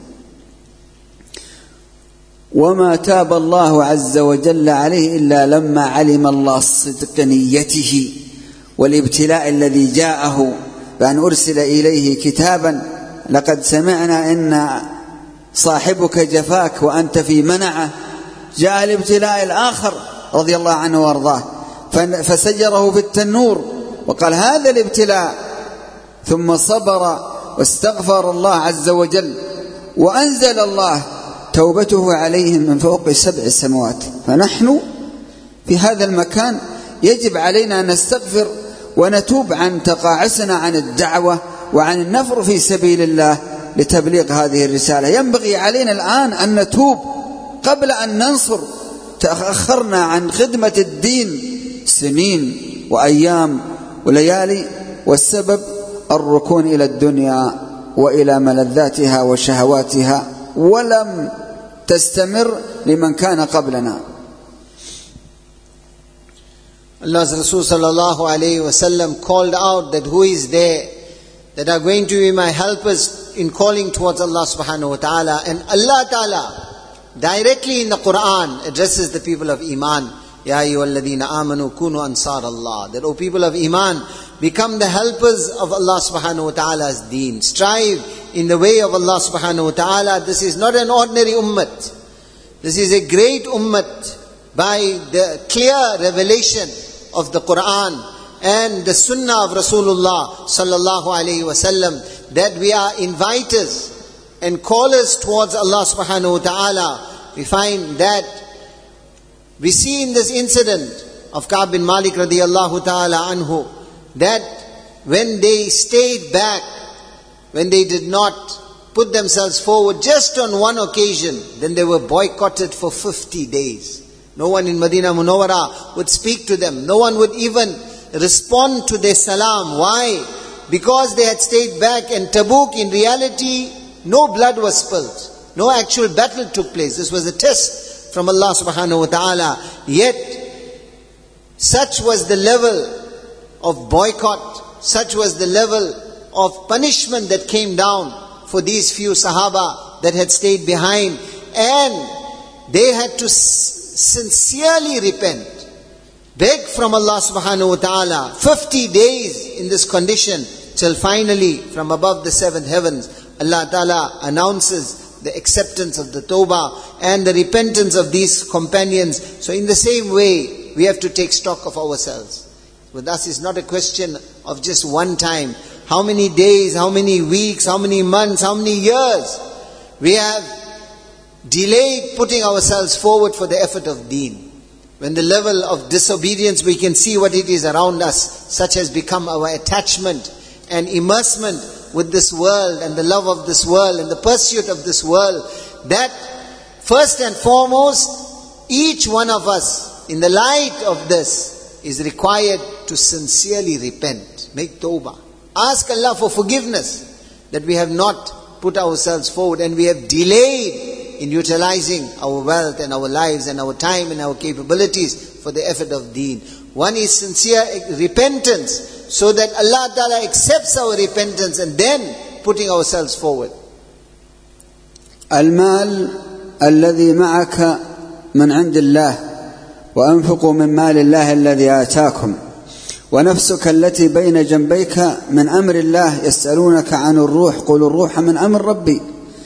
وما تاب الله عز وجل عليه إلا لما علم الله صدق نيته والابتلاء الذي جاءه، بأن أرسل إليه كتابا: لقد سمعنا إن صاحبك جفاك وأنت في منعه. جاء الابتلاء الآخر رضي الله عنه وارضاه فسجره في التنور وقال: هذا الابتلاء، ثم صبر واستغفر الله عز وجل، وأنزل الله توبته عليهم من فوق سبع سماوات. فنحن في هذا المكان يجب علينا أن نستغفر ونتوب عن تقاعسنا عن الدعوة وعن النفر في سبيل الله لتبليغ هذه الرسالة. ينبغي علينا الآن أن نتوب قبل أن ننصر. تأخرنا عن خدمة الدين سنين وأيام وليالي، والسبب الركون إلى الدنيا وإلى ملذاتها وشهواتها، ولم تستمر لمن كان قبلنا. Allah's Rasul sallallahu alayhi wa sallam called out that who is there that are going to be my helpers in calling towards Allah subhanahu wa ta'ala. And Allah ta'ala directly in the Quran addresses the people of Iman: Ya ayyuhalladhina amanu kunu ansar Allah. That, O people of Iman, become the helpers of Allah subhanahu wa ta'ala's deen. Strive in the way of Allah subhanahu wa ta'ala. This is not an ordinary ummat. This is a great ummat by the clear revelation of the Quran and the Sunnah of Rasulullah sallallahu alayhi wa sallam, that we are inviters and callers towards Allah subhanahu wa ta'ala. We find that we see in this incident of Ka'b bin Malik radiyallahu ta'ala anhu, that when they stayed back, when they did not put themselves forward just on one occasion, then they were boycotted for fifty days. No one in Medina Munawwara would speak to them. No one would even respond to their salam. Why? Because they had stayed back, and Tabuk, in reality, no blood was spilled. No actual battle took place. This was a test from Allah subhanahu wa ta'ala. Yet, such was the level of boycott, such was the level of punishment that came down for these few Sahaba that had stayed behind. And they had to sincerely repent, beg from Allah subhanahu wa ta'ala, fifty days in this condition, till finally from above the seventh heavens Allah ta'ala announces the acceptance of the tawbah and the repentance of these companions. So in the same way, we have to take stock of ourselves. With us it's not a question of just one time. How many days, how many weeks, how many months, how many years we have delayed putting ourselves forward for the effort of deen. When the level of disobedience, we can see what it is around us, such has become our attachment and immersement with this world and the love of this world and the pursuit of this world, that first and foremost, each one of us, in the light of this, is required to sincerely repent. Make tawbah. Ask Allah for forgiveness that we have not put ourselves forward and we have delayed in utilizing our wealth and our lives and our time and our capabilities for the effort of deen. One is sincere repentance, so that Allah Ta'ala accepts our repentance, and then putting ourselves forward. المال الذي معك من عند الله وأنفقوا من مال الله الذي آتاكم ونفسك التي بين جنبيك من أمر الله يسألونك عن الروح قل الروح من أمر ربي.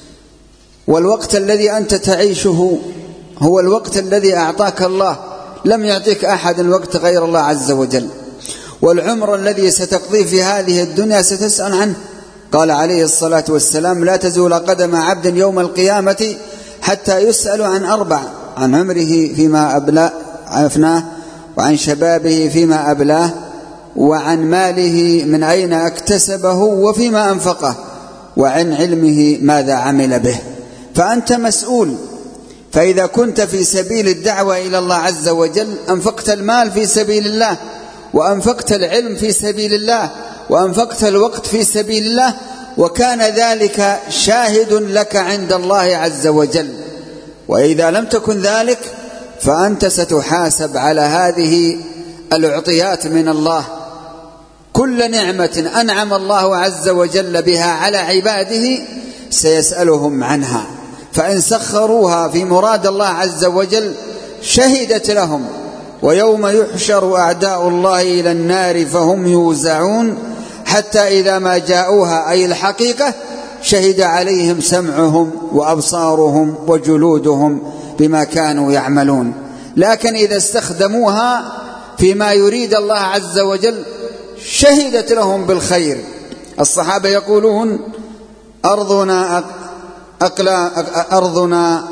والوقت الذي أنت تعيشه هو الوقت الذي أعطاك الله، لم يعطيك أحد الوقت غير الله عز وجل. والعمر الذي ستقضي في هذه الدنيا ستسأل عنه. قال عليه الصلاة والسلام: لا تزول قدم عبد يوم القيامة حتى يسأل عن أربع: عن عمره فيما أفناه، وعن شبابه فيما أبلاه، وعن ماله من أين اكتسبه وفيما أنفقه، وعن علمه ماذا عمل به. فأنت مسؤول. فإذا كنت في سبيل الدعوة إلى الله عز وجل أنفقت المال في سبيل الله، وأنفقت العلم في سبيل الله، وأنفقت الوقت في سبيل الله، وكان ذلك شاهد لك عند الله عز وجل. وإذا لم تكن ذلك فأنت ستحاسب على هذه العطيات من الله. كل نعمة أنعم الله عز وجل بها على عباده سيسألهم عنها، فإن سخروها في مراد الله عز وجل شهدت لهم. ويوم يحشر أعداء الله إلى النار فهم يوزعون حتى إذا ما جاءوها، أي الحقيقة، شهد عليهم سمعهم وأبصارهم وجلودهم بما كانوا يعملون. لكن إذا استخدموها فيما يريد الله عز وجل شهدت لهم بالخير. الصحابة يقولون: أرضنا أقلا أرضنا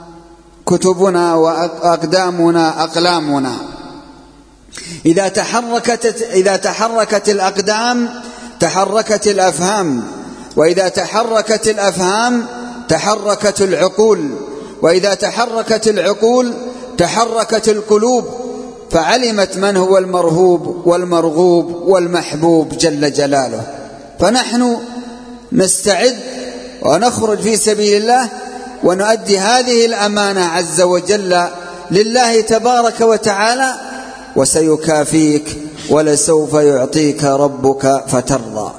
كتبنا وأقدامنا أقلامنا. إذا تحركت إذا تحركت الأقدام تحركت الأفهام، وإذا تحركت الأفهام تحركت العقول، وإذا تحركت العقول تحركت القلوب، فعلمت من هو المرهوب والمرغوب والمحبوب جل جلاله. فنحن نستعد ونخرج في سبيل الله ونؤدي هذه الأمانة عز وجل لله تبارك وتعالى، وسيكافيك ولسوف يعطيك ربك فترضى.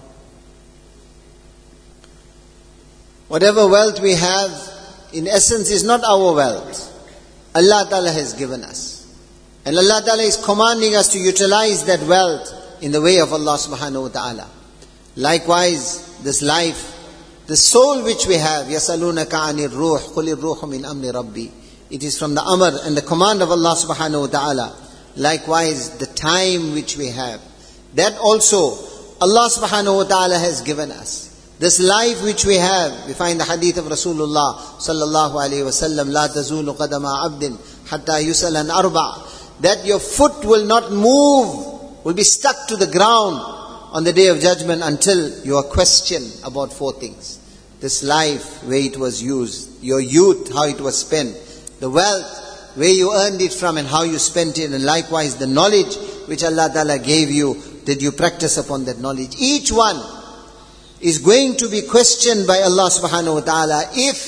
Whatever wealth we have, in essence, is not our wealth. Allah Ta'ala has given us. And Allah Ta'ala is commanding us to utilize that wealth in the way of Allah Subhanahu Wa Ta'ala. Likewise, this life, the soul which we have, يَسَأَلُونَكَ عَنِ الرُّوحِ قُلِ الرُّوحُ مِنْ أَمْرِ رَبِّي. It is from the amr and the command of Allah Subhanahu Wa Ta'ala. Likewise, the time which we have, that also Allah Subhanahu Wa Ta'ala has given us. This life which we have, we find the hadith of Rasulullah Sallallahu Alaihi Wasallam, لا تزول قدم عبد حتى يسأل عن أربع, that your foot will not move, will be stuck to the ground on the day of judgment until you are questioned about four things. This life, where it was used, your youth, how it was spent, the wealth, where you earned it from and how you spent it, and likewise the knowledge which Allah Ta'ala gave you, did you practice upon that knowledge? Each one is going to be questioned by Allah Subhanahu Wa Ta'ala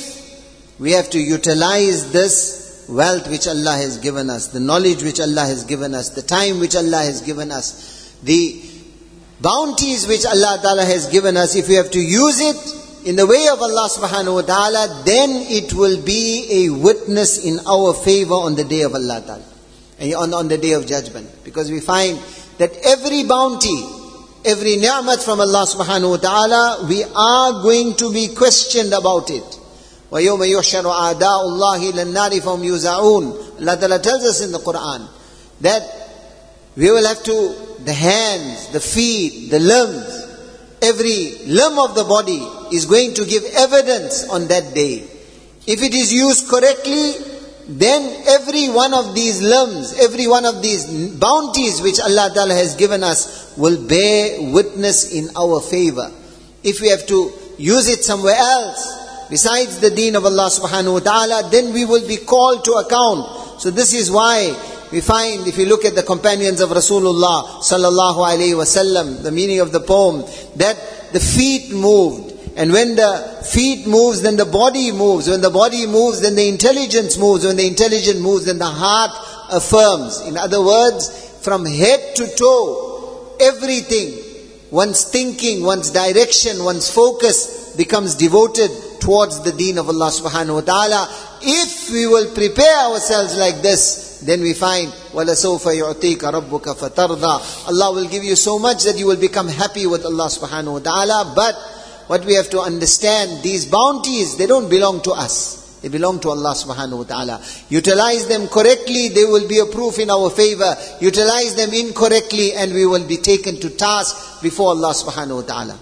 if we have to utilize this wealth which Allah has given us, the knowledge which Allah has given us, the time which Allah has given us, the bounties which Allah Ta'ala has given us. If we have to use it in the way of Allah Subhanahu Wa Ta'ala, then it will be a witness in our favor on the day of Allah Ta'ala, and on, on the day of judgment. Because we find that every bounty, every ni'mat from Allah Subhanahu Wa Ta'ala, we are going to be questioned about it. وَيَوْمَ يُحْشَرُ أَعْدَاءُ اللَّهِ إِلَى النَّارِ فَهُمْ يُوزَعُونَ. Allah Ta'ala tells us in the Quran that we will have to, the hands, the feet, the limbs, every limb of the body is going to give evidence on that day. If it is used correctly, then every one of these limbs, every one of these bounties which Allah Ta'ala has given us will bear witness in our favor. If we have to use it somewhere else, besides the deen of Allah subhanahu wa ta'ala, then we will be called to account. So this is why we find, if you look at the companions of Rasulullah sallallahu alayhi wasallam, the meaning of the poem, that the feet moved. And when the feet moves, then the body moves. When the body moves, then the intelligence moves. When the intelligence moves, then the heart affirms. In other words, from head to toe, everything, one's thinking, one's direction, one's focus becomes devoted towards the deen of Allah subhanahu wa ta'ala. If we will prepare ourselves like this, then we find, وَلَسَوْفَ يُعْطِيكَ رَبُّكَ فَتَرْضَى. Allah will give you so much that you will become happy with Allah subhanahu wa ta'ala. But what we have to understand, these bounties, they don't belong to us. They belong to Allah subhanahu wa ta'ala. Utilize them correctly, they will be a proof in our favor. Utilize them incorrectly and we will be taken to task before Allah subhanahu wa ta'ala.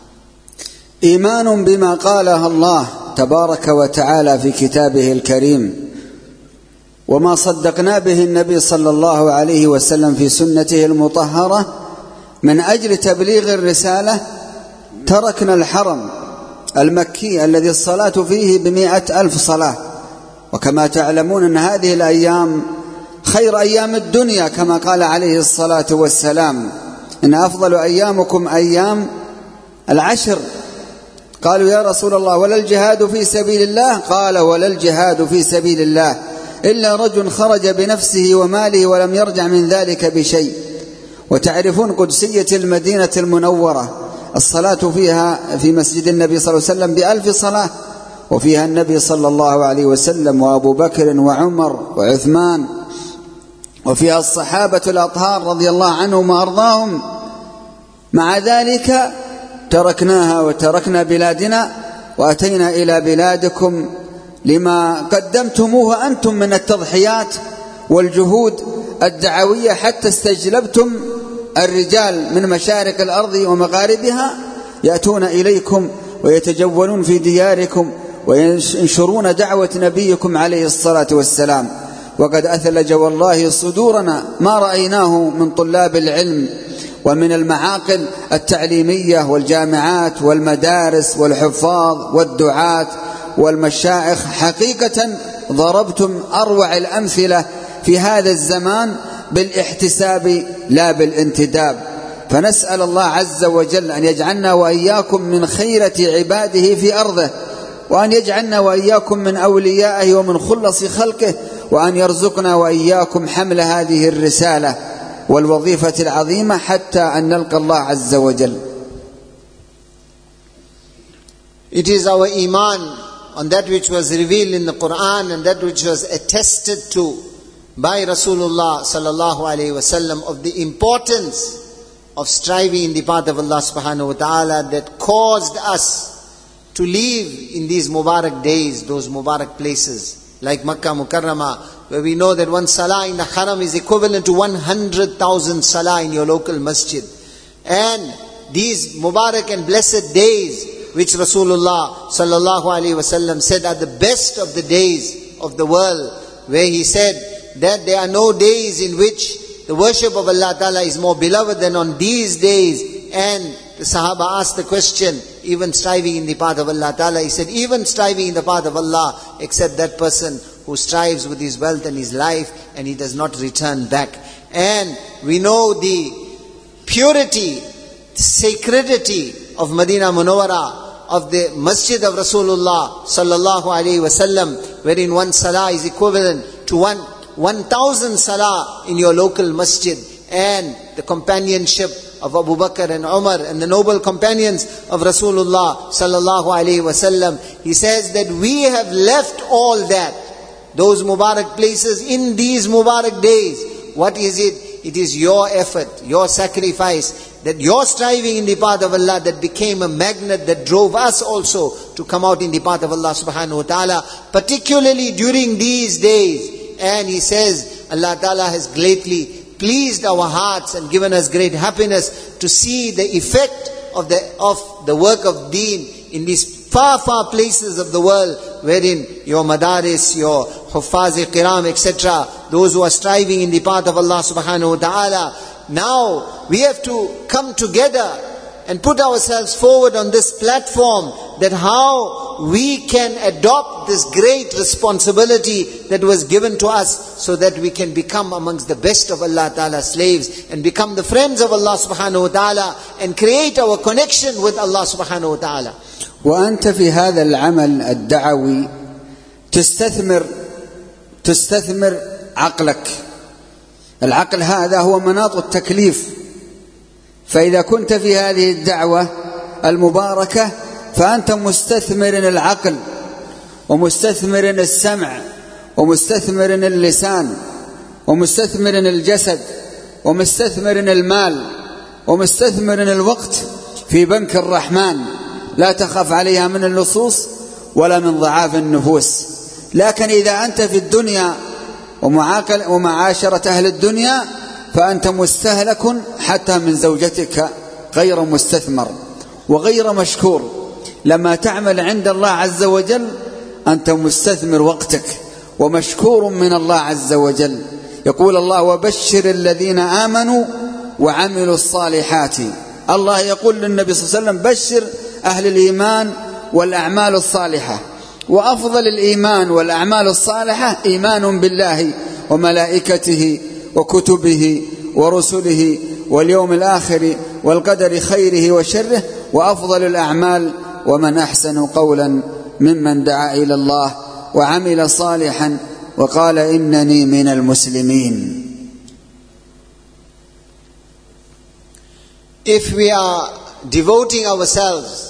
إيمان بما قالها الله تبارك وتعالى في كتابه الكريم وما صدقنا به النبي صلى الله عليه وسلم في سنته المطهرة من أجل تبليغ الرسالة تركنا الحرم المكي الذي الصلاة فيه بمئة ألف صلاة. وكما تعلمون أن هذه الأيام خير أيام الدنيا كما قال عليه الصلاة والسلام إن أفضل أيامكم أيام العشر. قالوا يا رسول الله ولا الجهاد في سبيل الله؟ قال ولا الجهاد في سبيل الله إلا رجل خرج بنفسه وماله ولم يرجع من ذلك بشيء. وتعرفون قدسية المدينة المنورة، الصلاة فيها في مسجد النبي صلى الله عليه وسلم بألف صلاة، وفيها النبي صلى الله عليه وسلم وأبو بكر وعمر وعثمان، وفيها الصحابة الأطهار رضي الله عنهم وأرضاهم. مع ذلك تركناها وتركنا بلادنا وأتينا إلى بلادكم لما قدمتموه أنتم من التضحيات والجهود الدعوية حتى استجلبتم الرجال من مشارق الأرض ومغاربها يأتون إليكم ويتجولون في دياركم وينشرون دعوة نبيكم عليه الصلاة والسلام. وقد أثلج والله صدورنا ما رأيناه من طلاب العلم ومن المعاقل التعليمية والجامعات والمدارس والحفاظ والدعاة والمشايخ. حقيقة ضربتم أروع الأمثلة في هذا الزمان بالاحتساب لا بالانتداب. فنسأل الله عز وجل أن يجعلنا وإياكم من خيرة عباده في أرضه، وأن يجعلنا وإياكم من أوليائه ومن خلص خلقه، وأن يرزقنا وإياكم حمل هذه الرسالة والوظيفة العظيمة حتى أن نلقى الله عز وجل. It is our iman on that which was revealed in the Quran and that which was attested to by Rasulullah sallallahu alaihi wasallam of the importance of striving in the path of Allah subhanahu wa ta'ala that caused us to live in these Mubarak days, those Mubarak places like Makkah Mukarramah, where we know that one salah in the haram is equivalent to one hundred thousand salah in your local masjid. And these Mubarak and blessed days which Rasulullah sallallahu alaihi wasallam said are the best of the days of the world, where he said that there are no days in which the worship of Allah Ta'ala is more beloved than on these days. And the Sahaba asked the question, even striving in the path of Allah Ta'ala, he said, even striving in the path of Allah, except that person who strives with his wealth and his life and he does not return back. And we know the purity, sacredity of Madinah Munawwara, of the Masjid of Rasulullah sallallahu alaihi wasallam, wherein one salah is equivalent to one one thousand salah in your local masjid. And the companionship of Abu Bakr and Umar and the noble companions of Rasulullah sallallahu alaihi wasallam. He says that we have left all that, those Mubarak places in these Mubarak days. What is it? It is your effort, your sacrifice, that your striving in the path of Allah that became a magnet that drove us also to come out in the path of Allah subhanahu wa ta'ala, particularly during these days. And he says, Allah Ta'ala has greatly pleased our hearts and given us great happiness to see the effect of the of the work of deen in these far, far places of the world, wherein your madaris, your huffaz-e-kiram, et cetera, those who are striving in the path of Allah subhanahu wa ta'ala. Now, we have to come together and put ourselves forward on this platform, that how we can adopt this great responsibility that was given to us, so that we can become amongst the best of Allah Ta'ala's slaves and become the friends of Allah Subhanahu Wa Ta'ala and create our connection with Allah Subhanahu Wa Ta'ala. وأنت في هذا العمل الدعوي تستثمر تستثمر عقلك. العقل هذا هو مناط التكليف، فإذا كنت في هذه الدعوة المباركة فأنت مستثمر العقل ومستثمر السمع ومستثمر اللسان ومستثمر الجسد ومستثمر المال ومستثمر الوقت في بنك الرحمن، لا تخاف عليها من اللصوص ولا من ضعاف النفوس. لكن إذا أنت في الدنيا ومعاشرة أهل الدنيا فأنت مستهلك حتى من زوجتك، غير مستثمر وغير مشكور. لما تعمل عند الله عز وجل أنت مستثمر وقتك ومشكور من الله عز وجل. يقول الله: وبشر الذين آمنوا وعملوا الصالحات. الله يقول للنبي صلى الله عليه وسلم: بشر أهل الإيمان والأعمال الصالحة. وأفضل الإيمان والأعمال الصالحة إيمان بالله وملائكته وكتبه ورسله واليوم الآخر والقدر خيره وشره. وأفضل الأعمال ومن أحسن قولا ممن دعا إلى الله وعمل صالحا وقال إنني من المسلمين. If we are devoting ourselves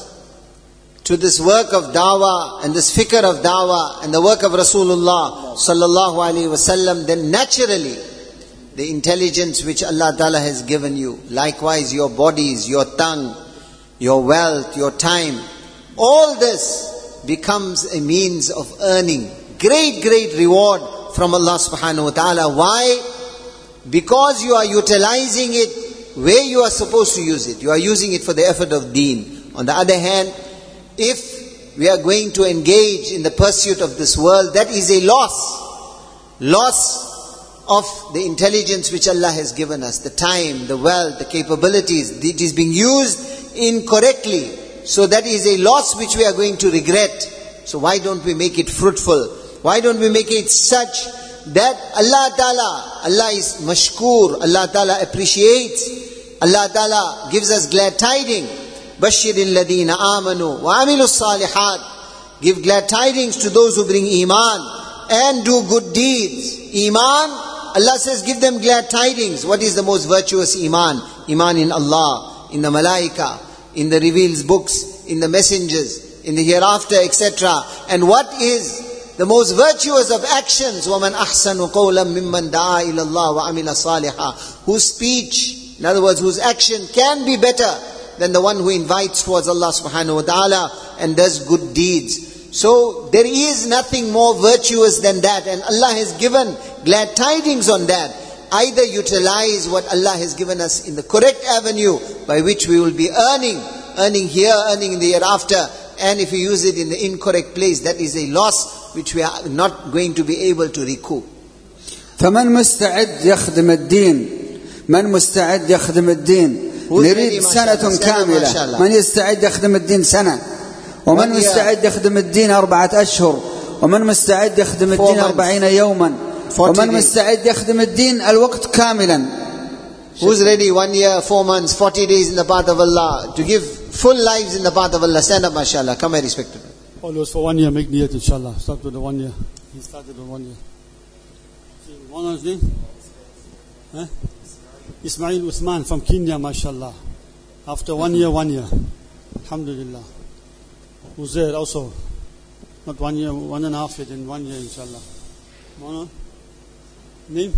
to this work of dawah and this fikr of dawah and the work of Rasulullah sallallahu alaihi wasallam, then naturally the intelligence which Allah Ta'ala has given you, likewise your bodies, your tongue, your wealth, your time, all this becomes a means of earning great, great reward from Allah subhanahu wa ta'ala. Why? Because you are utilizing it where you are supposed to use it. You are using it for the effort of deen. On the other hand, if we are going to engage in the pursuit of this world, that is a loss. Loss of the intelligence which Allah has given us, the time, the wealth, the capabilities. It is being used incorrectly. So that is a loss which we are going to regret. So why don't we make it fruitful? Why don't we make it such that Allah Ta'ala, Allah is mashkur, Allah Ta'ala appreciates, Allah Ta'ala gives us glad tidings. Bashiril ladina amanu wa amilus salihat. Give glad tidings to those who bring iman and do good deeds. Iman, Allah says, give them glad tidings. What is the most virtuous iman? Iman in Allah, in the malaika, in the revealed books, in the messengers, in the hereafter, et cetera. And what is the most virtuous of actions? وَمَنْ أَحْسَنُ قَوْلًا مِمَّنْ دَعَا إِلَى اللَّهِ وَعَمِلَ صَالِحًا. Whose speech, in other words, whose action can be better than the one who invites towards Allah subhanahu wa ta'ala and does good deeds. So there is nothing more virtuous than that, and Allah has given glad tidings on that. Either utilize what Allah has given us in the correct avenue by which we will be earning, earning here, earning in the hereafter, and if we use it in the incorrect place, that is a loss which we are not going to be able to recoup. فمن مستعد يخدم الدين من مستعد يخدم الدين نريد سنة كاملة. من يستعد يخدم الدين سنة، ومن مستعد يخدم الدين أربعة أشهر، ومن مستعد يخدم الدين أربعين يوما، ومن مستعد يخدم الدين الوقت كاملا. Who's ready one year, four months, forty days in the path of Allah, to give full lives in the path of Allah? Stand up, mashallah. Come here, respected. Always for one year, make niyat, inshallah. Start with the one year. He started with one year. One of his name? Huh? Ismail Usman from Kenya, mashallah. After one year, one year. Alhamdulillah. Who's there also? Not one year, one and a half year, then one year, inshallah. One name?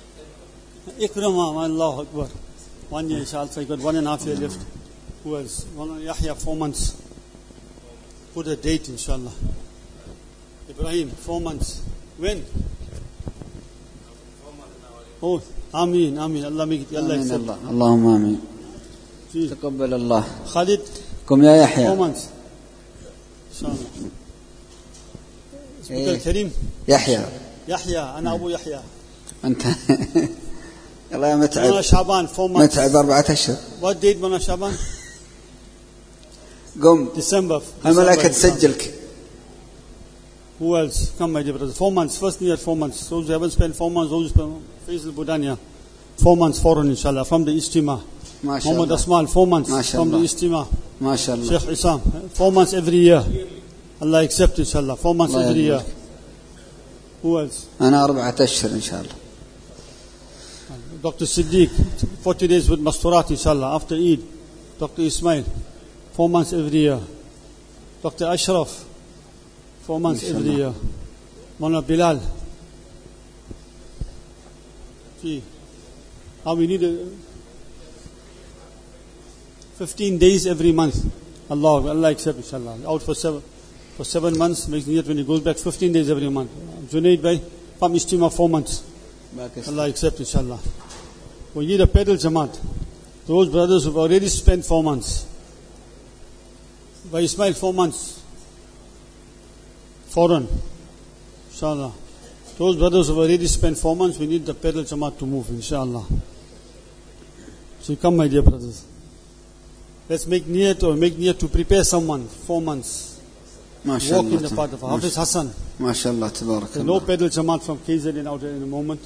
Ikrama, Allahu Akbar. One year, inshallah. So you got one and a half year left. Who else? One Yahya, four months. Put a date, inshallah. Ibrahim, four months. When? Oh, Ameen, Ameen. Allah make it. Allah accept. Allahumma Ameen. تقبل الله. Khalid. كم يا يحيى. Four months. Inshallah. Speaker Karim. يحيى. يحيى. أنا أبو يحيى. أنت. الله يا متعب. Mana Shaban, four months. متعب أربعة أشهر. What date Mana Shaban? قم December. الملائكة December. تسجلك. Who else? Come, my dear brothers. Four months. First year, four months. Those who haven't spent four months, those who spent Faisal Budania. Four months foreign, inshallah, from the Ijtima. ما شاء Muhammad الله Asmal, four months ما شاء from the الله Ijtima. ما شاء الله. Sheikh Isam, four months every year. Allah accept, inshallah. Four months الله every year. يرضى. Who else? أنا أربعة أشهر إن شاء الله. Doctor Siddiq, forty days with Masturat, inshallah, after Eid. Doctor Ismail, four months every year. Doctor Ashraf, four months every Inshallah. year. Mona Bilal. See, how we need a fifteen days every month. Allah, Allah accept, inshallah. Out for seven, for seven months, makes niyat when he goes back, fifteen days every month. Junaid bhai, from Ijtima, four months. Allah accept, inshallah. We need a pedal Jamaat. Those brothers who've already spent four months. By Ismail, four months. Foreign. Inshallah. Those brothers who've already spent four months, we need the pedal Jamaat to move, inshallah. So come, my dear brothers. Let's make niyat or make niyat to prepare someone. Four months. ما شاء Walk in الله the path of Hafiz Hassan. ما شاء الله تبارك There's no الله. pedal Jamaat from K Z N out there in a moment.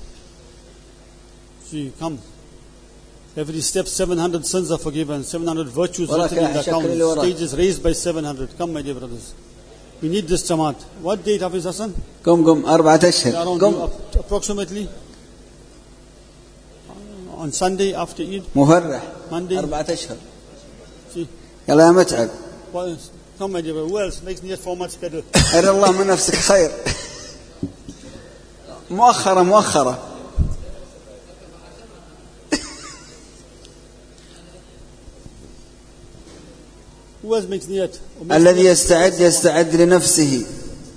See, come. Every step, seven hundred sins are forgiven, seven hundred virtues وراك written in the يا شكل اللي account, وراك. stages raised by seven hundred. Come, my dear brothers. We need this Jamaat. What date, Hafiz Hassan? قم قم أربعة أشهر. Around قم you, ap- approximately on Sunday after Eid, مفرح. Monday. أربعة أشهر. See, يلا يا متعب. what else? Come, my dear brother. Who else makes near four months pedal? أرى الله من نفسك خير. مؤخرة مؤخرة. Who else makes niyat? Or makes الذي niyat? يستعد يستعد لنفسه.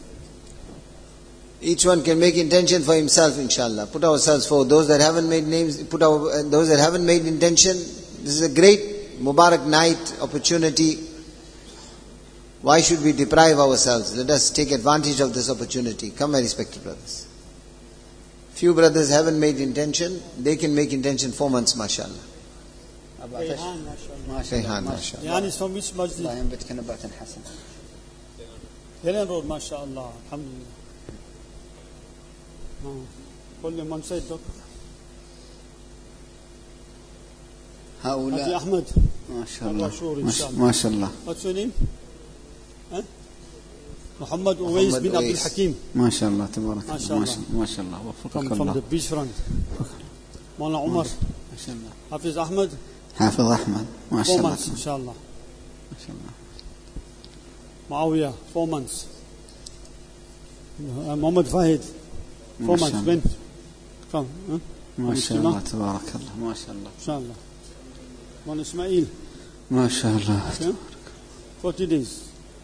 Each one can make intention for himself, inshallah. Put ourselves forward. Those that haven't made names, put our, uh, those that haven't made intention, this is a great Mubarak night, opportunity. Why should we deprive ourselves? Let us take advantage of this opportunity. Come, my respected brothers. Few brothers haven't made intention, they can make intention four months, mashallah. Rayhan, mashallah. ما شاء الله. Rayhan, ما شاء mashallah. Rayhan is from which masjid? الله ينبتك نبات حسن. Helen Road, mashallah. Alhamdulillah. Oh. Call them one side, doc. Haji هؤلاء Ahmed. ما شاء الله. Sure, ما شاء- inshallah. ما شاء الله. What's your name? Huh? Muhammad Uwais Muhammad bin Abdul Uwais. Hakim. ما شاء الله تبارك ما الله. شاء ما الله. شاء ما شاء الله. وفقك From, from the الله. beachfront. Mawlana Umar. ما شاء الله. Hafiz Ahmed. حافظ أحمد. ما شاء Four الله. months, inshallah. ما شاء الله. Muawiyah, four months. Uh, Muhammad Fahid, four ما months. شاء الله. When? Come. Huh? ما شاء Ijtima. الله تبارك الله. ما شاء الله. Inshallah. One Ismail. ما شاء الله. Yeah? forty days.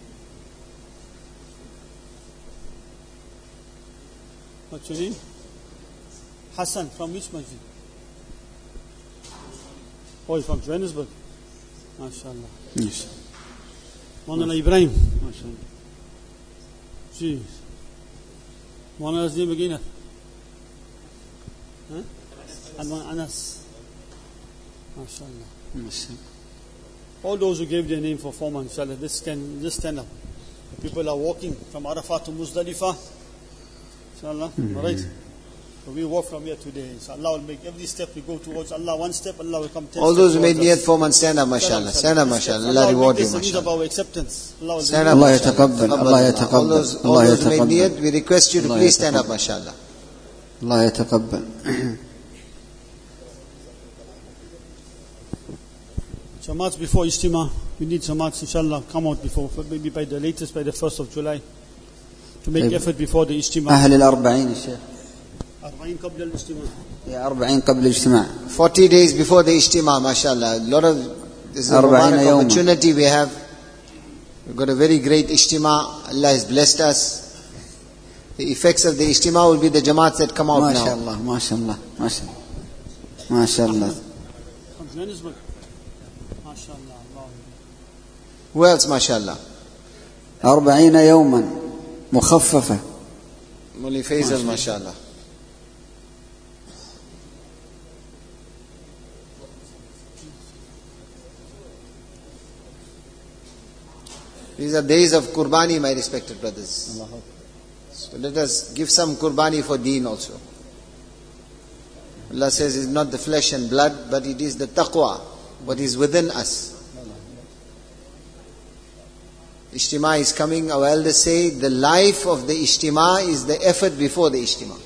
What's your name? Hassan, from which masjid? Oh, he's from Johannesburg. MashaAllah. Yes. Maulana Ibrahim. ما شاء الله. Jeez. Maulana's name again? Huh? And one Anas. MashaAllah. ما شاء الله. All those who gave their name for four months, inshallah, just stand, just stand up. The people are walking from Arafat to Muzdalifah. Inshallah. All right. So we walk from here today. So Allah will make every step we go towards Allah. One step, Allah will come ten All steps those who made towards niyat us. four months, stand up, mashallah. Stand up, mashallah. Allah reward you, Allah will make this a means of mashallah. our acceptance. Allah will Stand do up, الله it. mashallah. يتقبل. الله All يتقبل. those, all الله those who made يتقبل. niyat, we request you to Allah please stand up, يتقبل. mashallah. الله يتقبل. Jamaats before Ijtima, we need Jamaats, inshallah, come out before, maybe by the latest, by the first of July, to make طيب. effort before the Ijtima. أهل الأربعين يا شيخ. أربعين قبل الاجتماع. يا أربعين قبل الاجتماع. forty days before the Ijtima, mashallah. A lot of, this is a أربعين Mubarak يوما. opportunity we have. We've got a very great Ijtima. Allah has blessed us. The effects of the Ijtima will be the Jamaats that come out ما شاء now. الله. ما شاء الله. ما شاء الله. ما شاء الله. From Johannesburg. MashaAllah. Allah. Who else, mashallah? أربعين يوما مخففة. Muli Faisal, mashallah. These are days of Qurbani, my respected brothers. So let us give some Qurbani for Deen also. Allah says it's not the flesh and blood, but it is the taqwa, what is within us. Ijtima is coming, our elders say, the life of the Ijtima is the effort before the Ijtima.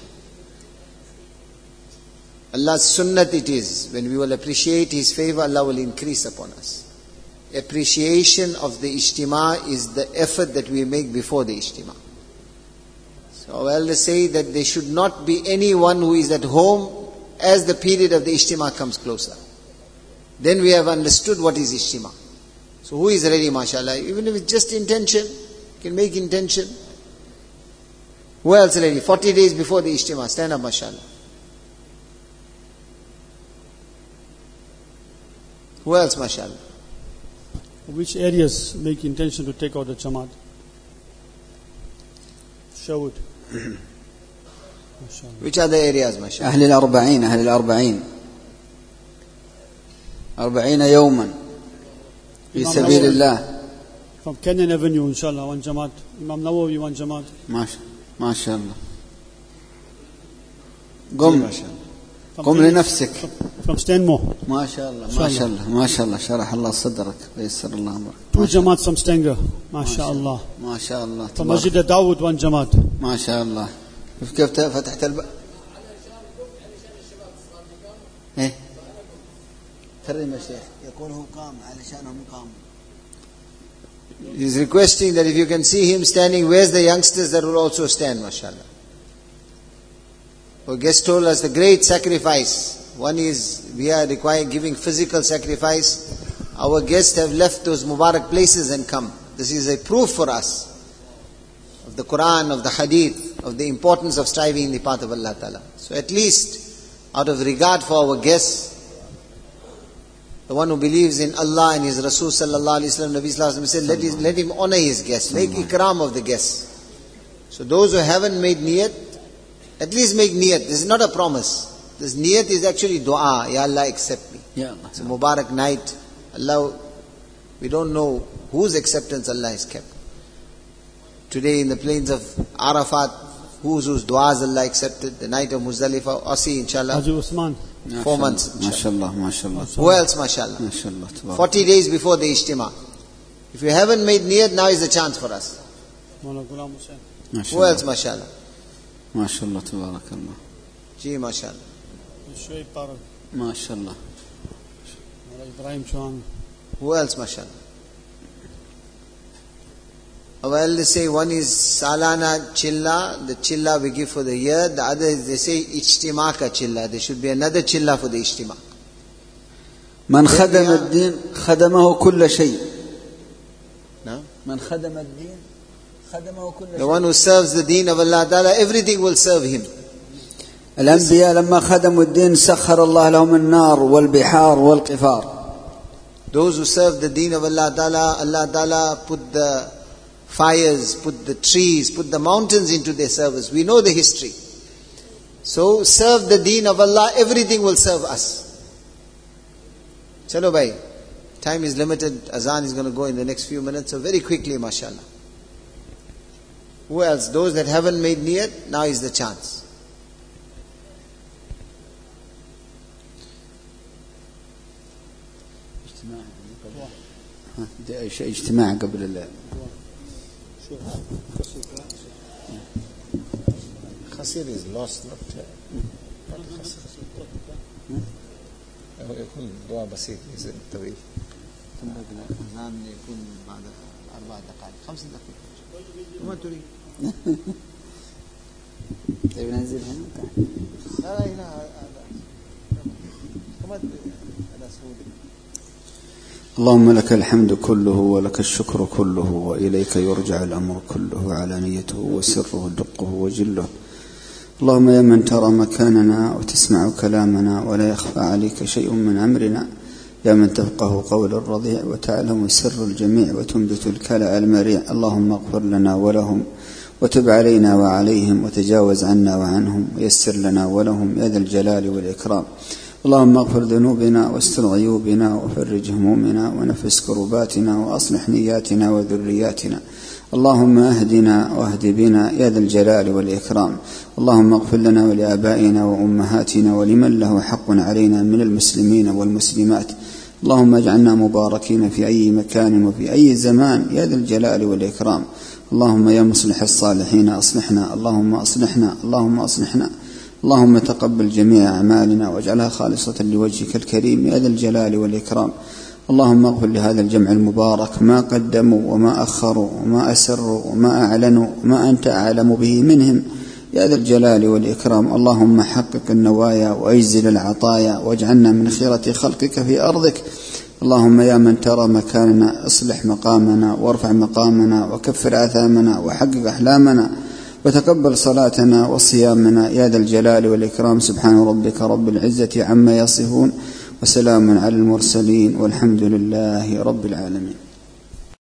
Allah's sunnat it is, when we will appreciate His favor, Allah will increase upon us. Appreciation of the Ijtima is the effort that we make before the Ijtima. So our elders say that there should not be anyone who is at home as the period of the Ijtima comes closer. Then we have understood what is Ijtima. So who is ready, mashallah? Even if it's just intention, you can make intention. Who else ready? forty days before the Ijtima, stand up, mashallah. Who else, mashallah? Which areas make intention to take out the Jamaat? Show it. Which are the areas, mashallah? أهل الأربعين أهل الأربعين أربعين يوما في سبيل الله. From Kenyan Avenue, inshallah, one Jamaat. Imam Nawawi, one Jamaat. ما شاء الله. قم قم لنفسك. From Stanmore. ما شاء الله ما شاء الله ما شاء الله شرح الله صدرك ويسر الله أمرك. Two Jamaats from Stanger. ما شاء الله. ما شاء الله. From Masjid Dawood, one Jamaat. ما شاء الله. كيف فتحت الباب؟ إيه؟ كرم يا شيخ. يقول هو قام علشانهم قاموا. He's requesting that if you can see him standing, where's the youngsters that will also stand, mashallah? Our guest told us the great sacrifice. One is, we are requiring giving physical sacrifice. Our guests have left those Mubarak places and come. This is a proof for us of the Quran, of the Hadith, of the importance of striving in the path of Allah Ta'ala. So at least, out of regard for our guests, the one who believes in Allah and His Rasul Sallallahu Alaihi Wasallam, Nabi Sallallahu Alaihi Wasallam said, let, his, let him honor his guests, make ikram of the guests. So those who haven't made niyat, at least make niyat. This is not a promise. This niyat is actually dua. Ya Allah, accept me. Ya Allah. It's a Mubarak night. Allah, we don't know whose acceptance Allah has kept. Today in the plains of Arafat, whose whose du'as Allah accepted. The night of Muzdalifah, Asi, inshallah. Haji Usman. Four months. MashaAllah, MashaAllah. Who else, mashallah? MashaAllah. Forty days before the Ijtima. If you haven't made niyat, now is the chance for us. Who else, mashallah? MashaAllah, tabarakallah. Ji, mashallah. MashaAllah. Ibrahim Chouhan. Who else, mashallah? Our elders say one is Salana Chilla, the Chilla we give for the year. The other is, they say Ijtima ka Chilla. There should be another Chilla for the Ijtima. من خدم الدين خدمه كل شيء. No? من خدم الدين خدمه كل شيء. The one who serves the deen of Allah Ta'ala, everything will serve him. الأنبياء لما خدموا الدين سخر الله لهم النار والبحار والقفار. Those who serve the deen of Allah Ta'ala, Allah Ta'ala put the fires, put the trees, put the mountains into their service. We know the history. So serve the deen of Allah, everything will serve us. Chalo bhai, time is limited, azan is going to go in the next few minutes, so very quickly, mashallah. Who else? Those that haven't made niyat, now is the chance. اجتماع قبل الليل. Khasir is lost, not يكون دعاء بسيط طويل. الأذان يكون بعد أربع دقائق خمس دقائق. ما تريد؟ طيب ننزل هنا. لا لا هنا كما أنا سعودي. اللهم لك الحمد كله ولك الشكر كله وإليك يرجع الأمر كله علانيته وسره دقه وجله. اللهم يا من ترى مكاننا وتسمع كلامنا ولا يخفى عليك شيء من أمرنا، يا من تفقه قول الرضيع وتعلم سر الجميع وتنبت الكلى المريع. اللهم اغفر لنا ولهم وتب علينا وعليهم وتجاوز عنا وعنهم ويسر لنا ولهم يا ذا الجلال والإكرام. اللهم اغفر ذنوبنا واستر عيوبنا وفرج همومنا ونفس كرباتنا وأصلح نياتنا وذرياتنا. اللهم اهدنا واهد بنا يا ذا الجلال والإكرام. اللهم اغفر لنا ولآبائنا وأمهاتنا ولمن له حق علينا من المسلمين والمسلمات. اللهم اجعلنا مباركين في أي مكان وفي أي زمان يا ذا الجلال والإكرام. اللهم يا مصلح الصالحين أصلحنا، اللهم أصلحنا، اللهم أصلحنا. اللهم تقبل جميع أعمالنا واجعلها خالصة لوجهك الكريم يا ذا الجلال والإكرام. اللهم اغفر لهذا الجمع المبارك ما قدموا وما أخروا وما أسروا وما أعلنوا وما أنت أعلم به منهم يا ذا الجلال والإكرام. اللهم حقق النوايا وأجزل العطايا واجعلنا من خيرة خلقك في أرضك. اللهم يا من ترى مكاننا اصلح مقامنا وارفع مقامنا وكفر آثامنا وحقق أحلامنا وتقبل صلاتنا وصيامنا يا ذا الجلال والإكرام. سبحان ربك رب العزة عما يصفون وسلام على المرسلين والحمد لله رب العالمين.